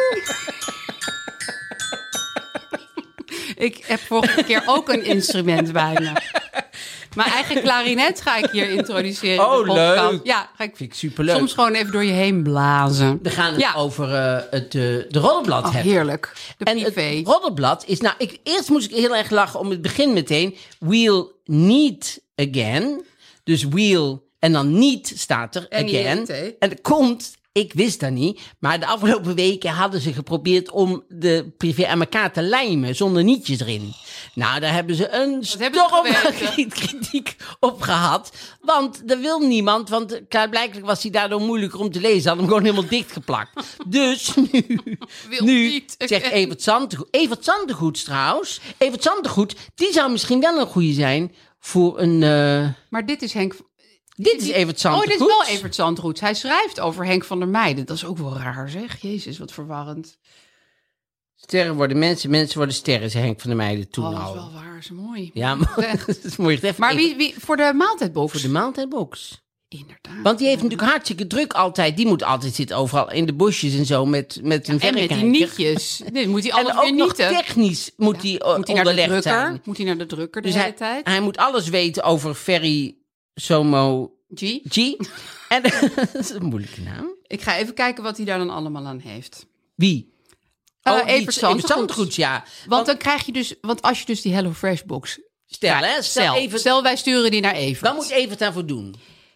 Ik heb vorige keer ook een instrument bij me. Mijn eigen klarinet ga ik hier introduceren. Oh, leuk. Ja, vind ik superleuk. Soms gewoon even door je heen blazen. We gaan het over de Roddelblad hebben. Heerlijk. De privé. En het Roddelblad is... Nou, eerst moest ik heel erg lachen om het begin meteen. We'll need again. Dus we'll en dan niet staat er again. En er komt... Ik wist dat niet, maar de afgelopen weken hadden ze geprobeerd om de privé aan elkaar te lijmen zonder nietjes erin. Nou, daar hebben ze een storm kritiek op gehad. Want dat wil niemand, want blijkbaar was hij daardoor moeilijker om te lezen. Ze hadden hem gewoon helemaal dichtgeplakt. Dus nu zegt Evert Zandegoed trouwens. Evert Zandegoed, die zou misschien wel een goede zijn voor een... Maar dit is Henk... Dit is Evert Zandgoed. Oh, dit is wel Evert Zandgoed. Hij schrijft over Henk van der Meijden. Dat is ook wel raar, zeg. Jezus, wat verwarrend. Sterren worden mensen, mensen worden sterren, zei Henk van der Meijden toen al. Dat is wel waar, dat is mooi. Ja, maar dat is mooi. Maar wie voor de maaltijdbox? Voor de maaltijdbox. Inderdaad. Want die heeft natuurlijk hartstikke druk altijd. Die moet altijd zitten overal in de bosjes en zo met een verrekijker. En met die nietjes. Nee, moet hij alles en ook weer nog nieten. Technisch moet hij moet hij naar de onderlegd drukker? zijn. Moet hij naar de drukker de Dus hele tijd? hij moet alles weten over Ferry Somo G? En dat is een moeilijke naam. Ik ga even kijken wat hij daar dan allemaal aan heeft. Wie? Evert Zandgoeds, ja. Want dan krijg je dus... Want als je dus die HelloFresh box... Stel, wij sturen die naar Evert. Wat moet Evert daarvoor doen?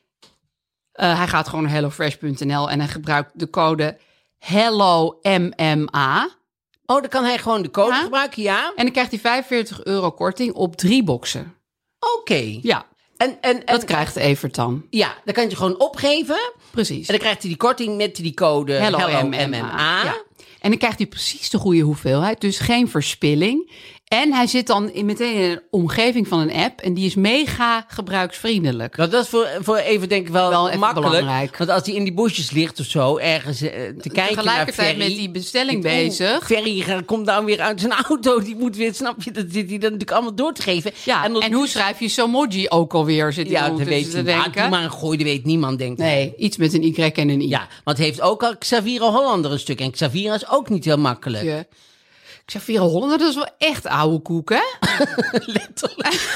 Hij gaat gewoon naar hellofresh.nl en hij gebruikt de code HelloMMA. Oh, dan kan hij gewoon de code gebruiken, ja. En dan krijgt hij €45 korting op 3 boxen. Oké. Ja. En dat krijgt Evert dan. Ja, dan kan je gewoon opgeven. Precies. En dan krijgt hij die korting met die code HelloMMA. Ja. En dan krijgt hij precies de goede hoeveelheid. Dus geen verspilling. En hij zit dan meteen in een omgeving van een app. En die is mega gebruiksvriendelijk. Nou, dat is voor even denk ik wel makkelijk. Belangrijk. Want als hij in die bosjes ligt of zo, ergens te kijken naar tegelijkertijd met die bestelling bezig. Ferry komt dan weer uit zijn auto. Die moet weer, snap je, dat zit hij dan natuurlijk allemaal door te geven. Ja, en hoe schrijf je Somoji ook alweer? Zit hij dat weet te denken. Maar een gooi, dat weet niemand, denk ik. Nee, iets met een Y en een I. Ja, want het heeft ook al Xavier Hollander een stuk. En Xavier is ook niet heel makkelijk. Ja. Xavier Hollander, dat is wel echt oude koek, hè? Letterlijk.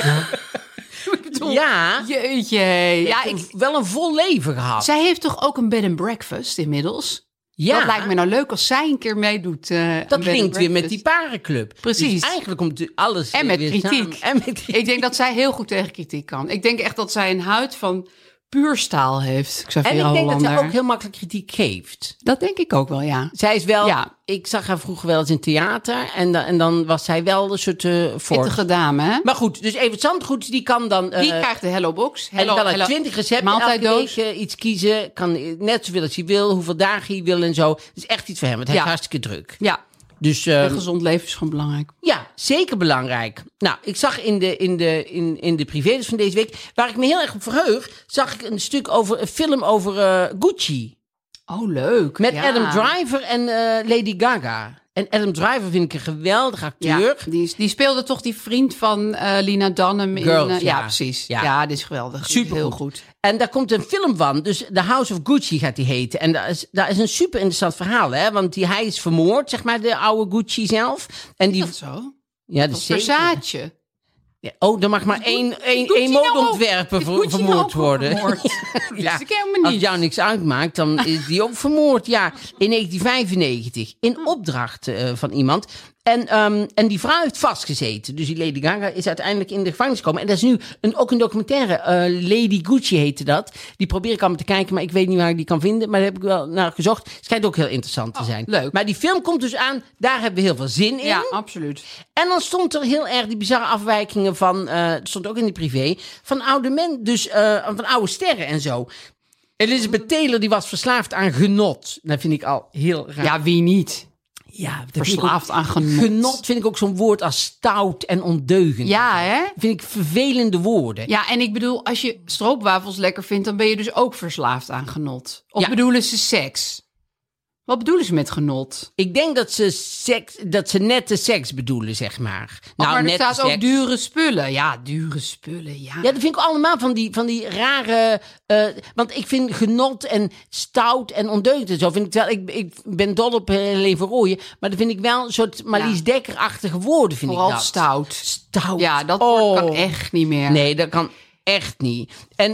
Ik bedoel, ja. Jeetje. Ja, wel een vol leven gehad. Zij heeft toch ook een bed and breakfast inmiddels? Ja. Dat lijkt me nou leuk als zij een keer meedoet. Dat klinkt weer met die parenclub. Precies. Dus eigenlijk komt alles en met weer kritiek. Samen. Ik denk dat zij heel goed tegen kritiek kan. Ik denk echt dat zij een huid van puur staal heeft. Xavier en ik denk Hollander. dat zij ook heel makkelijk kritiek geeft. Dat denk ik ook wel, ja. Zij is wel... Ja. Ik zag haar vroeger wel eens in theater. En dan was zij wel een soort Pittige dame, hè? Maar goed, dus even Zandgoeds, die kan dan... die krijgt de Hello Box. En dan uit 20 recepten maaltijddoos. elke week iets kiezen. Kan net zoveel als hij wil, hoeveel dagen hij wil en zo. Het is echt iets voor hem, want hij is hartstikke druk. Ja. Dus, een gezond leven is gewoon belangrijk. Ja, zeker belangrijk. Nou, ik zag in de privé's van deze week, waar ik me heel erg op verheug, zag ik een film over Gucci. Oh, leuk. Met Adam Driver en Lady Gaga. En Adam Driver vind ik een geweldige acteur. Ja, die speelde toch die vriend van Lena Dunham. Girls, ja, precies. Ja, dit is geweldig. Super heel goed. En daar komt een film van. Dus The House of Gucci gaat die heten. En dat is een super interessant verhaal. Hè? Want hij is vermoord, zeg maar, de oude Gucci zelf. En die, is dat zo? Ja, dat is Versace. Ja, oh, er mag maar één modeontwerper vermoord worden. Ja, als het jou niks uitmaakt, dan is die ook vermoord. Ja, in 1995. In opdracht van iemand. En die vrouw heeft vastgezeten. Dus die Lady Gaga is uiteindelijk in de gevangenis gekomen. En dat is nu ook een documentaire. Lady Gucci heette dat. Die probeer ik allemaal te kijken, maar ik weet niet waar ik die kan vinden. Maar daar heb ik wel naar gezocht. Schijnt ook heel interessant te zijn. Leuk. Maar die film komt dus aan. Daar hebben we heel veel zin in. Ja, absoluut. En dan stond er heel erg die bizarre afwijkingen van... stond ook in die privé. Van oude mensen, dus van oude sterren en zo. Elizabeth Taylor, die was verslaafd aan genot. Dat vind ik al heel raar. Ja, wie niet? Ja, verslaafd aan genot. Genot vind ik ook zo'n woord als stout en ondeugend. Ja, hè? Vind ik vervelende woorden. Ja, en ik bedoel, als je stroopwafels lekker vindt, dan ben je dus ook verslaafd aan genot. Of bedoelen ze seks? Wat bedoelen ze met genot? Ik denk dat ze nette seks bedoelen, zeg maar. Maar er staat ook dure spullen. Ja, dure spullen, ja. Ja, dat vind ik allemaal van die rare... want ik vind genot en stout en ondeugend en zo. Vind ik wel, ik ben dol op Helene Verrooyen. Maar dan vind ik wel een soort Marlies Dekker-achtige woorden, vind Vooral ik dat. stout. Stout. Ja, dat woord kan echt niet meer. Nee, dat kan echt niet.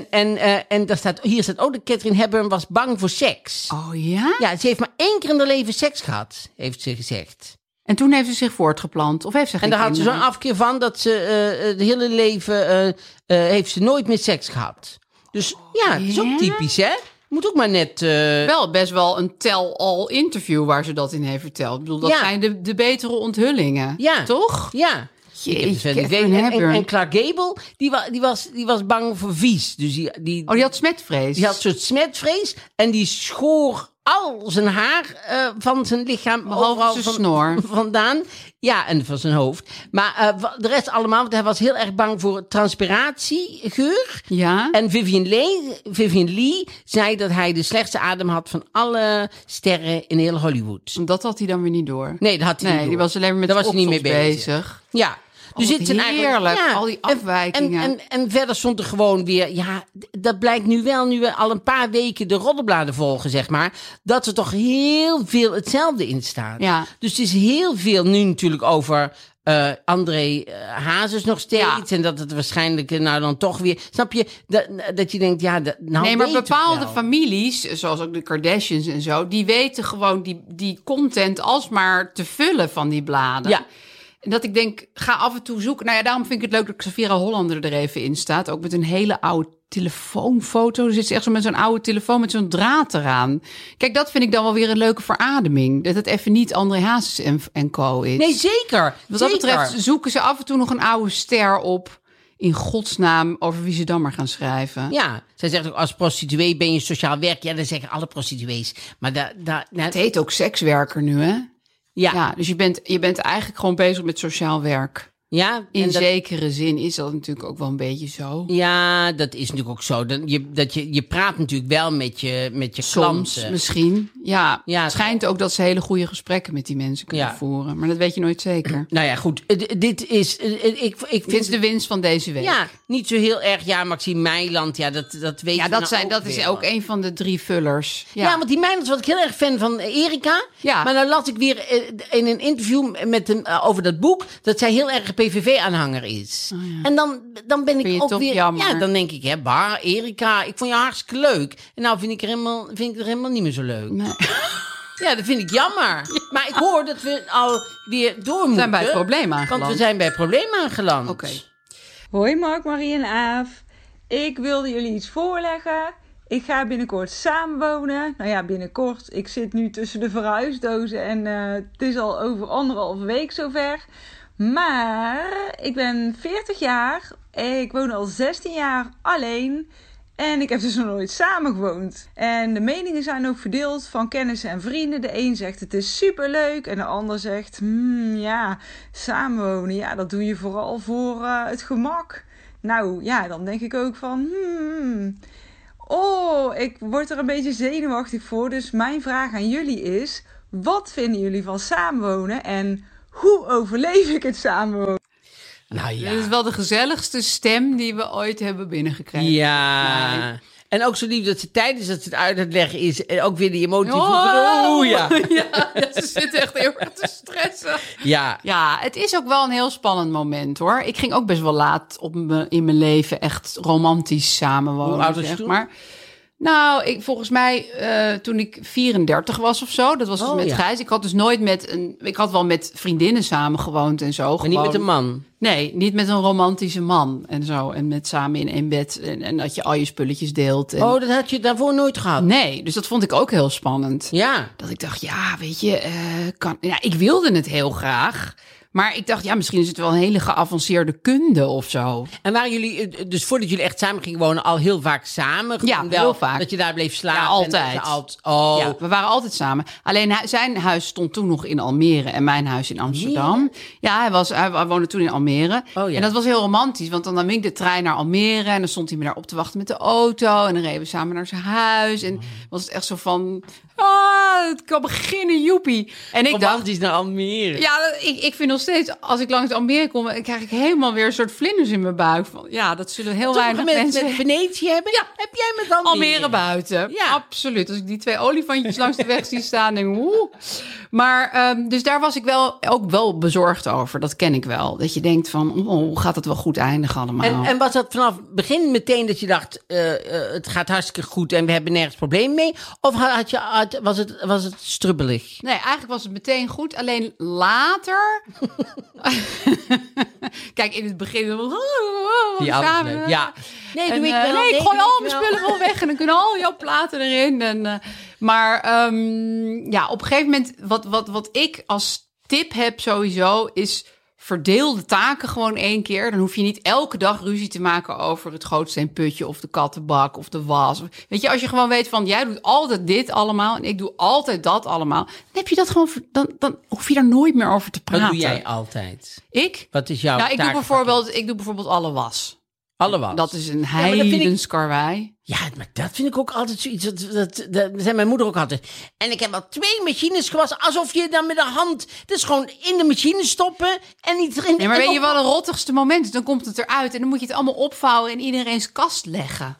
En hier staat ook dat Catherine Hepburn was bang voor seks. Oh ja? Ja, ze heeft maar 1 keer in haar leven seks gehad, heeft ze gezegd. En toen heeft ze zich voortgeplant? Of heeft ze geen En daar had ze kinderen? zo'n afkeer van dat ze het hele leven heeft ze nooit meer seks gehad. Dus ja, dat is ook typisch, hè? Moet ook maar net... Wel best wel een tell-all interview waar ze dat in heeft verteld. Ik bedoel, dat zijn de betere onthullingen. Ja. Toch? Ja. En Clark Gable, die was bang voor vies. Dus die had smetvrees. Die had een soort smetvrees. En die schoor al zijn haar van zijn lichaam. Behalve zijn snor. Vandaan. Ja, en van zijn hoofd. Maar de rest allemaal, want hij was heel erg bang voor transpiratiegeur. Ja. En Vivian Lee zei dat hij de slechtste adem had van alle sterren in heel Hollywood. Dat had hij dan weer niet door. Nee, dat had hij niet door. Die was alleen maar met daar was hij niet mee bezig. Ja. Dus dit zijn heerlijk, al die afwijkingen. En verder stond er gewoon weer... dat blijkt nu al een paar weken de roddelbladen volgen, zeg maar... dat er toch heel veel hetzelfde in staat. Ja. Dus het is heel veel nu natuurlijk over... André Hazes nog steeds. Ja. En dat het waarschijnlijk dan toch weer... Snap je? Dat je denkt, nee, maar bepaalde families, zoals ook de Kardashians en zo... die weten gewoon die content alsmaar te vullen van die bladen. Ja. En dat ik denk, ga af en toe zoeken. Nou ja, daarom vind ik het leuk dat Xaviera Hollander er even in staat. Ook met een hele oude telefoonfoto. Er zit ze echt zo met zo'n oude telefoon met zo'n draad eraan. Kijk, dat vind ik dan wel weer een leuke verademing. Dat het even niet André Hazes en co is. Nee, zeker. Wat dat betreft zoeken ze af en toe nog een oude ster op... in godsnaam over wie ze dan maar gaan schrijven. Ja, zij zegt ook, als prostituee ben je sociaal werk. Ja, dat zeggen alle prostituees. Maar het heet ook sekswerker nu, hè? Ja, dus je bent eigenlijk gewoon bezig met sociaal werk. Ja, in zekere zin is dat natuurlijk ook wel een beetje zo. Ja, dat is natuurlijk ook zo. Je praat natuurlijk wel met je soms, klanten. Misschien. Ja, het schijnt ook dat ze hele goede gesprekken met die mensen kunnen voeren. Maar dat weet je nooit zeker. Nou ja, goed. Dit is... Dit is de winst van deze week. Ja, niet zo heel erg. Ja, Maxime Meiland, dat weet je dat is ook een van de 3 vullers. Ja, want die Meiland was ik heel erg fan van Erika. Ja. Maar dan las ik weer in een interview met hem over dat boek... dat zij heel erg PVV-aanhanger is. Oh ja. En dan ben ik ook weer... Jammer. Ja, dan denk ik, Erika, ik vond je hartstikke leuk. En nou vind ik het er helemaal niet meer zo leuk. Nee. Ja, dat vind ik jammer. Ja. Maar ik hoor dat we alweer door moeten. We zijn bij het probleem aangeland. Want we zijn bij het probleem aangeland. Oké. Hoi Mark, Marie en Aaf. Ik wilde jullie iets voorleggen. Ik ga binnenkort samenwonen. Nou ja, binnenkort. Ik zit nu tussen de verhuisdozen en het is al over 1,5 week zover. Maar ik ben 40 jaar. Ik woon al 16 jaar alleen. En ik heb dus nog nooit samen gewoond. En de meningen zijn ook verdeeld van kennissen en vrienden. De een zegt het is superleuk. En de ander zegt, samenwonen. Ja, dat doe je vooral voor het gemak. Nou ja, dan denk ik ook van, ik word er een beetje zenuwachtig voor. Dus mijn vraag aan jullie is, wat vinden jullie van samenwonen? En hoe overleef ik het samenwonen? Nou ja. Dit is wel de gezelligste stem die we ooit hebben binnengekregen. Ja. Nee. En ook zo lief dat ze tijdens dat ze het uit het leggen is... en ook weer die emotie van... ja, ze zit echt heel erg te stressen. Ja, het is ook wel een heel spannend moment, hoor. Ik ging ook best wel laat in mijn leven echt romantisch samenwonen. Hoe oud was je toen? Maar. Nou, volgens mij toen ik 34 was of zo, dat was dus met Gijs. Ik had dus nooit ik had wel met vriendinnen samen gewoond en zo. Maar niet met een man? Nee, niet met een romantische man en zo. En met samen in één bed en dat je al je spulletjes deelt. En... Oh, dat had je daarvoor nooit gehad? Nee, dus dat vond ik ook heel spannend. Ja. Dat ik dacht, weet je, ik wilde het heel graag. Maar ik dacht, misschien is het wel een hele geavanceerde kunde of zo. En waren jullie, dus voordat jullie echt samen gingen wonen, al heel vaak samen? Ja, wel, heel vaak. Dat je daar bleef slapen? Ja, altijd. Ja, we waren altijd samen. Alleen zijn huis stond toen nog in Almere en mijn huis in Amsterdam. Ja, hij woonde toen in Almere. Oh, ja. En dat was heel romantisch, want dan nam ik de trein naar Almere en dan stond hij me daar op te wachten met de auto. En dan reden we samen naar zijn huis. En was het echt zo van... het kan beginnen, joepie. En ik romantisch naar Almere. Ja, ik vind nog steeds, als ik langs Almere kom, dan krijg ik helemaal weer een soort vlinders in mijn buik. Van, dat zullen heel weinig mensen... met Venetië hebben? Ja, heb jij met Almere buiten? Ja, absoluut. Als ik die 2 olifantjes langs de weg zie staan, denk ik, Maar, dus daar was ik ook wel bezorgd over. Dat ken ik wel. Dat je denkt van, hoe gaat het wel goed eindigen allemaal? En was dat vanaf het begin meteen dat je dacht, het gaat hartstikke goed en we hebben nergens probleem mee? Of was het strubbelig? Nee, eigenlijk was het meteen goed. Alleen later... Kijk, in het begin... samen. Ja. Nee, ik gooi al mijn spullen wel weg en dan kunnen al jouw platen erin. Maar op een gegeven moment... Wat ik als tip heb sowieso is... Verdeel de taken gewoon 1 keer. Dan hoef je niet elke dag ruzie te maken over het gootsteenputje of de kattenbak of de was. Weet je, als je gewoon weet van jij doet altijd dit allemaal en ik doe altijd dat allemaal. Dan heb je dat gewoon, dan hoef je daar nooit meer over te praten. Wat doe jij altijd? Ik? Wat is jouw taak? Ik doe bijvoorbeeld alle was. Alle was. Dat is een maar dat vind ik- heidenskarwei. Ja, maar dat vind ik ook altijd zoiets. Dat zei mijn moeder ook altijd. En ik heb al 2 machines gewassen. Alsof je dan met de hand... Dus gewoon in de machine stoppen en niet erin... Nee, maar en weet je op- wel een rottigste moment is? Dan komt het eruit en dan moet je het allemaal opvouwen in iedereen's kast leggen.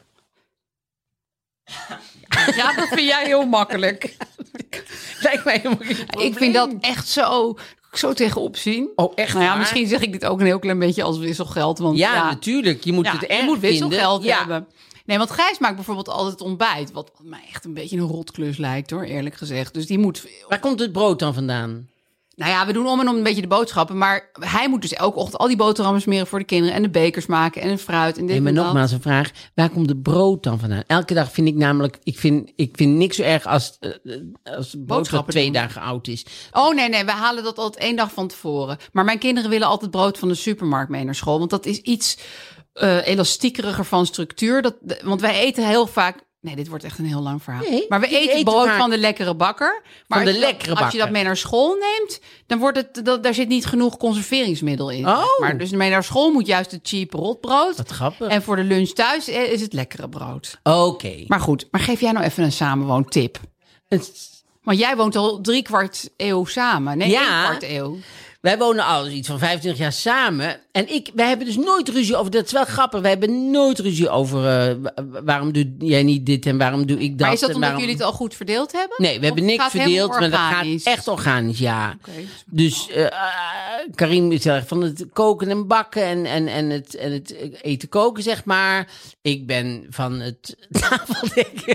Ja, dat vind jij heel makkelijk. Lijkt mij helemaal geen probleem. Ik vind dat echt zo tegenop zien. Oh, echt Nou ja, waar? misschien zeg ik dit ook een heel klein beetje als wisselgeld. Want Ja, natuurlijk. Je moet het erg je moet wisselgeld vinden. hebben. Nee, want Gijs maakt bijvoorbeeld altijd ontbijt. Wat mij echt een beetje een rotklus lijkt, hoor, eerlijk gezegd. Dus die moet... Waar komt het brood dan vandaan? Nou ja, we doen om en om een beetje de boodschappen. Maar hij moet dus elke ochtend al die boterhammen smeren voor de kinderen. En de bekers maken en het fruit en dit Nee, maar en dat. nogmaals een vraag. Waar komt het brood dan vandaan? Elke dag vind ik namelijk... Ik vind niks zo erg als brood dat Boodschappen 2 doen. dagen oud is. Oh nee, we halen dat altijd 1 dag van tevoren. Maar mijn kinderen willen altijd brood van de supermarkt mee naar school. Want dat is iets elastiekeriger van structuur. Want wij eten heel vaak... Nee, dit wordt echt een heel lang verhaal. Nee, maar we ik eet eten brood vaak- van de lekkere bakker. Maar Van de als je dat- lekkere Als je dat bakker. mee naar school neemt, dan wordt het... Daar zit niet genoeg conserveringsmiddel in. Oh. Maar dus mee naar school moet juist het cheap rotbrood. Wat grappig. En voor de lunch thuis is het lekkere brood. Oké. Maar goed, maar geef jij nou even een samenwoontip. Want jij woont al 3/4 eeuw samen. Nee, Ja. 1/4 eeuw. Wij wonen al iets van 25 jaar samen. En wij hebben dus nooit ruzie over... Dat is wel grappig. Wij hebben nooit ruzie over... waarom doe jij niet dit en waarom doe ik dat. Maar is dat en omdat waarom... jullie het al goed verdeeld hebben? Nee, we hebben Of niks gaat het helemaal verdeeld. Maar dat gaat organisch? echt organisch, ja. Oké. Dus Karim is heel erg van het koken en bakken en het eten koken, zeg maar. Ik ben van het tafeldekken.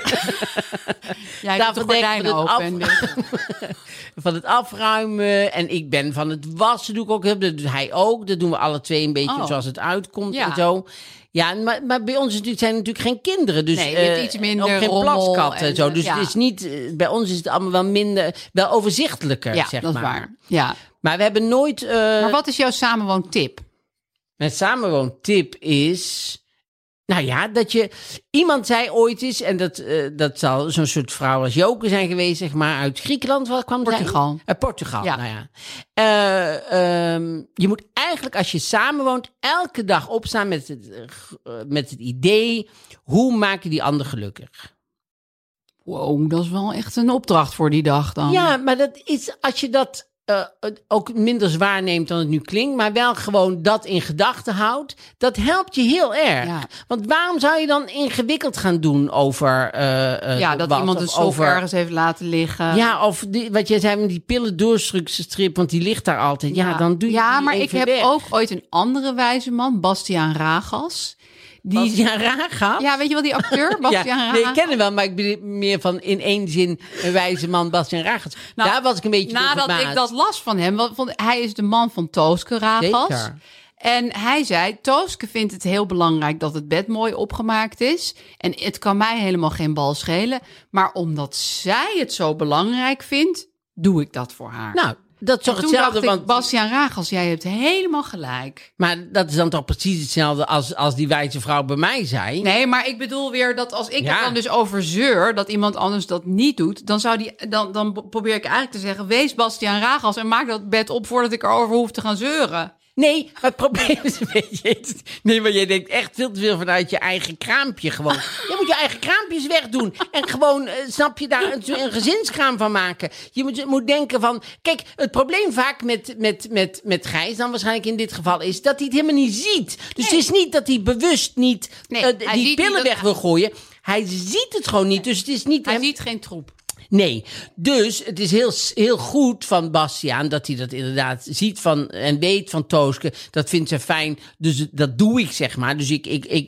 Jij Daarvoor doet de gordijnen denk ik dat open. het van het afruimen. En ik ben van het wassen, doe ik ook. Dat doet hij ook. Dat doen we alle 2 een beetje Oh. zoals het uitkomt Ja. en zo. Ja, maar bij ons zijn natuurlijk geen kinderen. Dus Nee, je hebt iets minder ook geen rommel plaskatten en zo. Dus ja. het is niet... bij ons is het allemaal wel overzichtelijker, Ja, zeg dat maar. is waar. Ja. Maar we hebben nooit... Maar wat is jouw samenwoontip? Mijn samenwoontip is... Nou ja, dat je... Iemand zei ooit eens... En dat zal zo'n soort vrouw als Joke zijn geweest, zeg maar. Uit Griekenland. Wat kwam Portugal. zij? Portugal, Ja. nou ja. Je moet eigenlijk, als je samenwoont... elke dag opstaan met het idee... hoe maak je die ander gelukkig? Wow, dat is wel echt een opdracht voor die dag dan. Ja, maar dat is... Als je dat... ook minder zwaar neemt dan het nu klinkt, maar wel gewoon dat in gedachten houdt, dat helpt je heel erg. Ja. Want waarom zou je dan ingewikkeld gaan doen over dat wat, iemand of een sok ergens heeft laten liggen. Ja, of wat jij zei met die pillendoorstrip, want die ligt daar altijd. Ja, dan doe je Ja, die maar ik even heb weg. ook ooit een andere wijze man, Bastiaan Ragas. Bastiaan Ragas? Ja, weet je wel, die acteur, Bastiaan Ja, Ragas? nee, ik ken hem wel, maar ik ben meer van in één zin een wijze man, Bastiaan Ragas. Nou, daar was ik een beetje door Nadat verbaasd. ik dat las van hem, want hij is de man van Tooske Ragas. Zeker. En hij zei, Tooske vindt het heel belangrijk dat het bed mooi opgemaakt is. En het kan mij helemaal geen bal schelen. Maar omdat zij het zo belangrijk vindt, doe ik dat voor haar. Nou, dat is toch en toen hetzelfde, dacht ik, want... Bastiaan Ragas, jij hebt helemaal gelijk. Maar dat is dan toch precies hetzelfde als die wijze vrouw bij mij zei? Nee, maar ik bedoel weer dat als ik Ja. er dan dus over zeur dat iemand anders dat niet doet, dan probeer ik eigenlijk te zeggen, wees Bastiaan Ragas en maak dat bed op voordat ik erover hoef te gaan zeuren. Nee, maar het probleem is een beetje... Nee, maar jij denkt echt veel te veel vanuit je eigen kraampje gewoon. Je moet je eigen kraampjes wegdoen. En gewoon, snap je, daar een gezinskraam van maken. Je moet denken van... Kijk, het probleem vaak met Gijs dan waarschijnlijk in dit geval is... dat hij het helemaal niet ziet. Dus het is niet dat hij bewust niet Nee, hij die ziet pillen niet dat- weg wil gooien. Hij ziet het gewoon niet. Dus het is niet... Hij hem- ziet geen troep. Nee, dus het is heel goed van Bastiaan dat hij dat inderdaad ziet van en weet van Tooske. Dat vindt ze fijn, dus dat doe ik, zeg maar. Dus ik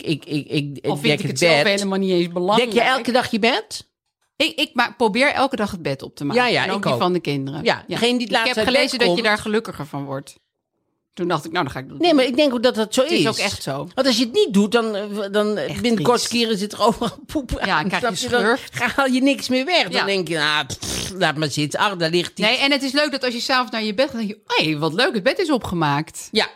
Of dek vind ik het zelf helemaal niet eens belangrijk. Dek je elke dag je bed? Ik probeer elke dag het bed op te maken. Ja, en ook ik die ook. van de kinderen. Ja, degene die het ik laatst heb uit gelezen bed dat je komt. daar gelukkiger van wordt. Toen dacht ik, nou, dan ga ik doen. Nee, maar ik denk ook dat dat zo Het is ook echt zo. Want als je het niet doet, dan binnen korte triest. keren zit er overal poep aan. Ja, krijg je Snap Dan schurft. haal je niks meer weg. Dan Ja. denk je, laat maar zitten. Ach, daar ligt die. Nee, en het is leuk dat als je s'avonds naar je bed gaat, denk je, hé, wat leuk, het bed is opgemaakt. Ja.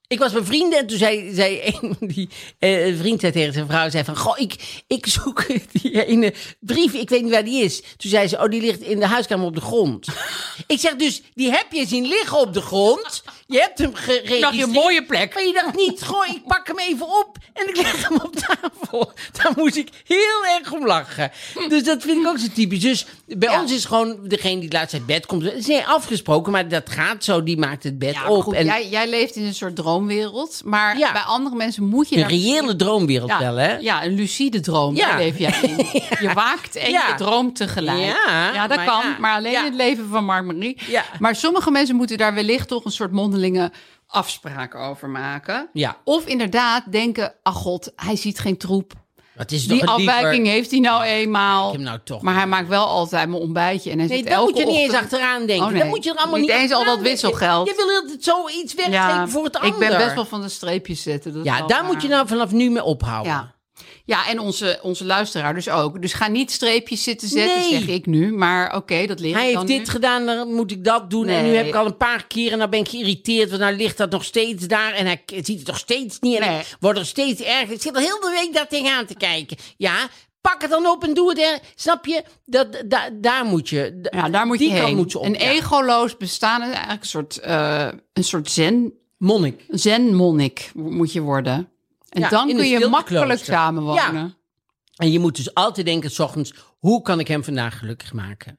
Ik was bij vrienden en toen zei een vriend zei tegen zijn vrouw, zei van, goh, ik zoek die ene brief, ik weet niet waar die is. Toen zei ze, die ligt in de huiskamer op de grond. Ik zeg dus, die heb je zien liggen op de grond. Je hebt hem geregistreerd. Dacht je, een mooie plek. Maar je dacht niet, goh, ik pak hem even op en ik leg hem op tafel. Daar moest ik heel erg om lachen. Dus dat vind ik ook zo typisch. Dus bij ons is gewoon degene die laatst uit bed komt. Het is niet afgesproken, maar dat gaat zo. Die maakt het bed op. Goed, en jij leeft in een soort droomwereld. Maar bij andere mensen moet je... Een reële droomwereld wel, hè? Ja, een lucide droom. Daar leef jij in. Je waakt en je droomt tegelijk. Ja, dat kan. Maar alleen in het leven van Mark Marie. Ja. Maar sommige mensen moeten daar wellicht toch een soort mondelinge afspraken over maken. Ja. Of inderdaad denken, ach god, hij ziet geen troep. Die afwijking heeft hij nou eenmaal. Maar hij maakt wel altijd mijn ontbijtje. En hij zit elke moet je niet ochtend... eens achteraan denken. Dan moet je er allemaal niet eens al dat wisselgeld. Je wil het zoiets weggeven voor het ander. Ik ben best wel van de streepjes zetten. Dat daar moet je nou vanaf nu mee ophouden. Ja, en onze luisteraar dus ook. Dus ga niet streepjes zitten zetten, zeg ik nu. Maar oké, dat ligt Hij dan heeft dit gedaan, dan moet ik dat doen. Nee. En nu heb ik al een paar keer en dan ben ik geïrriteerd. Want nou ligt dat nog steeds daar en hij ziet het nog steeds niet. En ik word er steeds erger. Ik zit al heel de week daar tegenaan te kijken. Ja, pak het dan op en doe het. Snap je? Daar moet je. Daar moet je heen. Een egoloos bestaan is eigenlijk een soort zen-monnik. Zen-monnik moet je worden. En dan kun je makkelijk samenwonen. Ja. En je moet dus altijd denken 's ochtends, hoe kan ik hem vandaag gelukkig maken?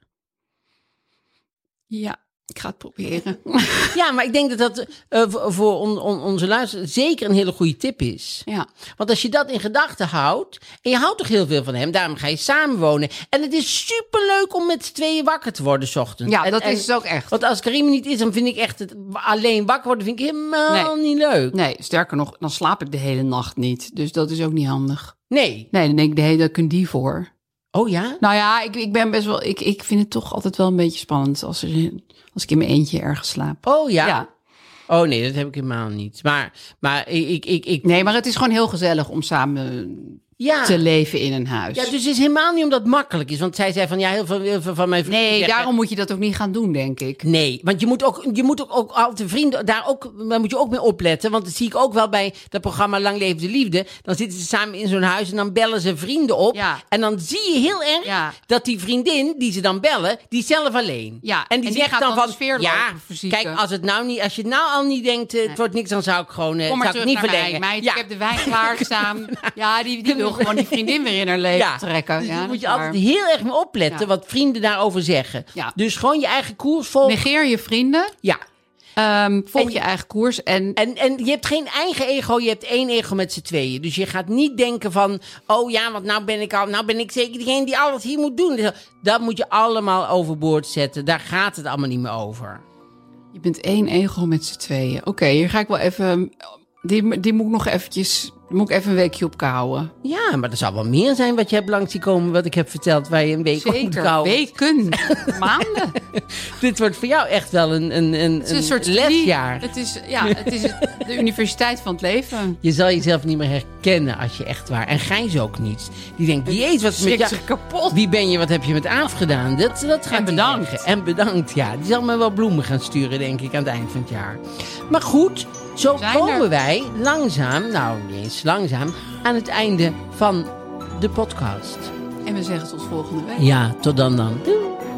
Ja, ik ga het proberen. Ja, maar ik denk dat voor onze luisteraars zeker een hele goede tip is. Ja. Want als je dat in gedachten houdt, en je houdt toch heel veel van hem, daarom ga je samenwonen. En het is superleuk om met z'n tweeën wakker te worden 's ochtends. Ja, dat is het ook echt. Want als Karim niet is, dan vind ik echt het alleen wakker worden vind ik helemaal niet leuk. Nee, sterker nog, dan slaap ik de hele nacht niet. Dus dat is ook niet handig. Nee, dan denk ik de hele dag, kun die voor. Oh ja? Nou ja, ik ben best wel... Ik vind het toch altijd wel een beetje spannend als ik in mijn eentje ergens slaap. Oh ja? Oh nee, dat heb ik helemaal niet. Maar ik... Nee, maar het is gewoon heel gezellig om samen te leven in een huis. Ja, dus het is helemaal niet omdat het makkelijk is. Want zij zei van, heel veel van mijn vrienden... Nee, daarom moet je dat ook niet gaan doen, denk ik. Nee, want je moet ook altijd vrienden... Daar moet je ook mee opletten. Want dat zie ik ook wel bij dat programma Lang Leven de Liefde. Dan zitten ze samen in zo'n huis en dan bellen ze vrienden op. Ja. En dan zie je heel erg dat die vriendin die ze dan bellen, die is zelf alleen. Ja, en die zegt dan van... Kijk, als je nou al niet denkt, het wordt niks, dan zou ik gewoon... Kom maar terug niet verlengen. Meid, ik heb de wijn klaarstaan. Ja, die wil gewoon die vriendin weer in haar leven trekken. Dus daar moet je altijd heel erg mee opletten wat vrienden daarover zeggen. Ja. Dus gewoon je eigen koers volgen. Negeer je vrienden. Ja. Volg je eigen koers. En je hebt geen eigen ego, je hebt één ego met z'n tweeën. Dus je gaat niet denken van, oh ja, want nou ben ik zeker degene die alles hier moet doen. Dat moet je allemaal overboord zetten. Daar gaat het allemaal niet meer over. Je bent één ego met z'n tweeën. Oké, hier ga ik wel even... Die moet ik nog eventjes... Moet ik even een weekje op houden. Ja, maar er zal wel meer zijn wat je hebt langs zien komen, wat ik heb verteld, waar je een week op moet houden. Weken, maanden. Dit wordt voor jou echt wel een soort lesjaar. Het is de universiteit van het leven. Je zal jezelf niet meer herkennen als je echt waar. En Gijs ook niet. Die denkt, jezus, wat met jou kapot. Wie ben je, wat heb je met Aaf gedaan? Dat gaat en bedankt. En bedankt, ja. Die zal me wel bloemen gaan sturen, denk ik, aan het eind van het jaar. Maar goed, zo komen wij langzaam, nou niet eens langzaam, aan het einde van de podcast. En we zeggen tot volgende week. Ja, tot dan. Doei.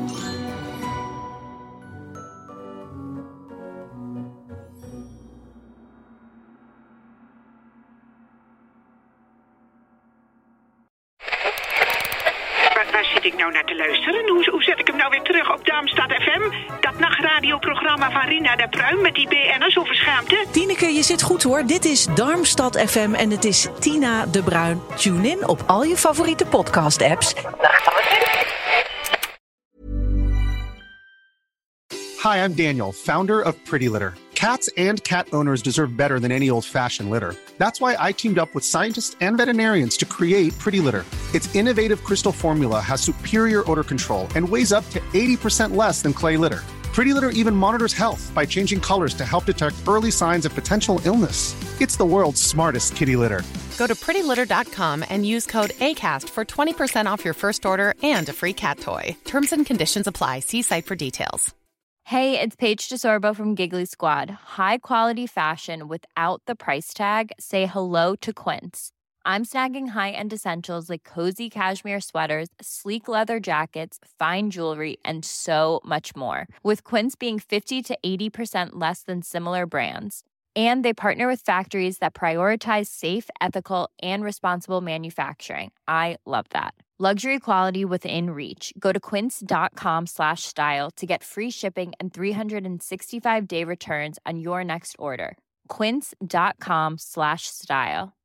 Waar zit ik nou naar te luisteren? Hoe zet ik hem nou weer terug op Darmstad FM? Dat nachtradioprogramma van Rina de Pruim met die BN'ers over schaamte? Tineke, je zit goed hoor. Dit is Darmstad FM en het is Tina de Bruin. Tune in op al je favoriete podcast-apps. Hi, I'm Daniel, founder of Pretty Litter. Cats and cat owners deserve better than any old-fashioned litter. That's why I teamed up with scientists and veterinarians to create Pretty Litter. Its innovative crystal formula has superior odor control and weighs up to 80% less than clay litter. Pretty Litter even monitors health by changing colors to help detect early signs of potential illness. It's the world's smartest kitty litter. Go to prettylitter.com and use code ACAST for 20% off your first order and a free cat toy. Terms and conditions apply. See site for details. Hey, it's Paige DeSorbo from Giggly Squad. High quality fashion without the price tag. Say hello to Quince. I'm snagging high-end essentials like cozy cashmere sweaters, sleek leather jackets, fine jewelry, and so much more. With Quince being 50 to 80% less than similar brands. And they partner with factories that prioritize safe, ethical, and responsible manufacturing. I love that. Luxury quality within reach. Go to quince.com/style to get free shipping and 365-day returns on your next order. Quince.com/style.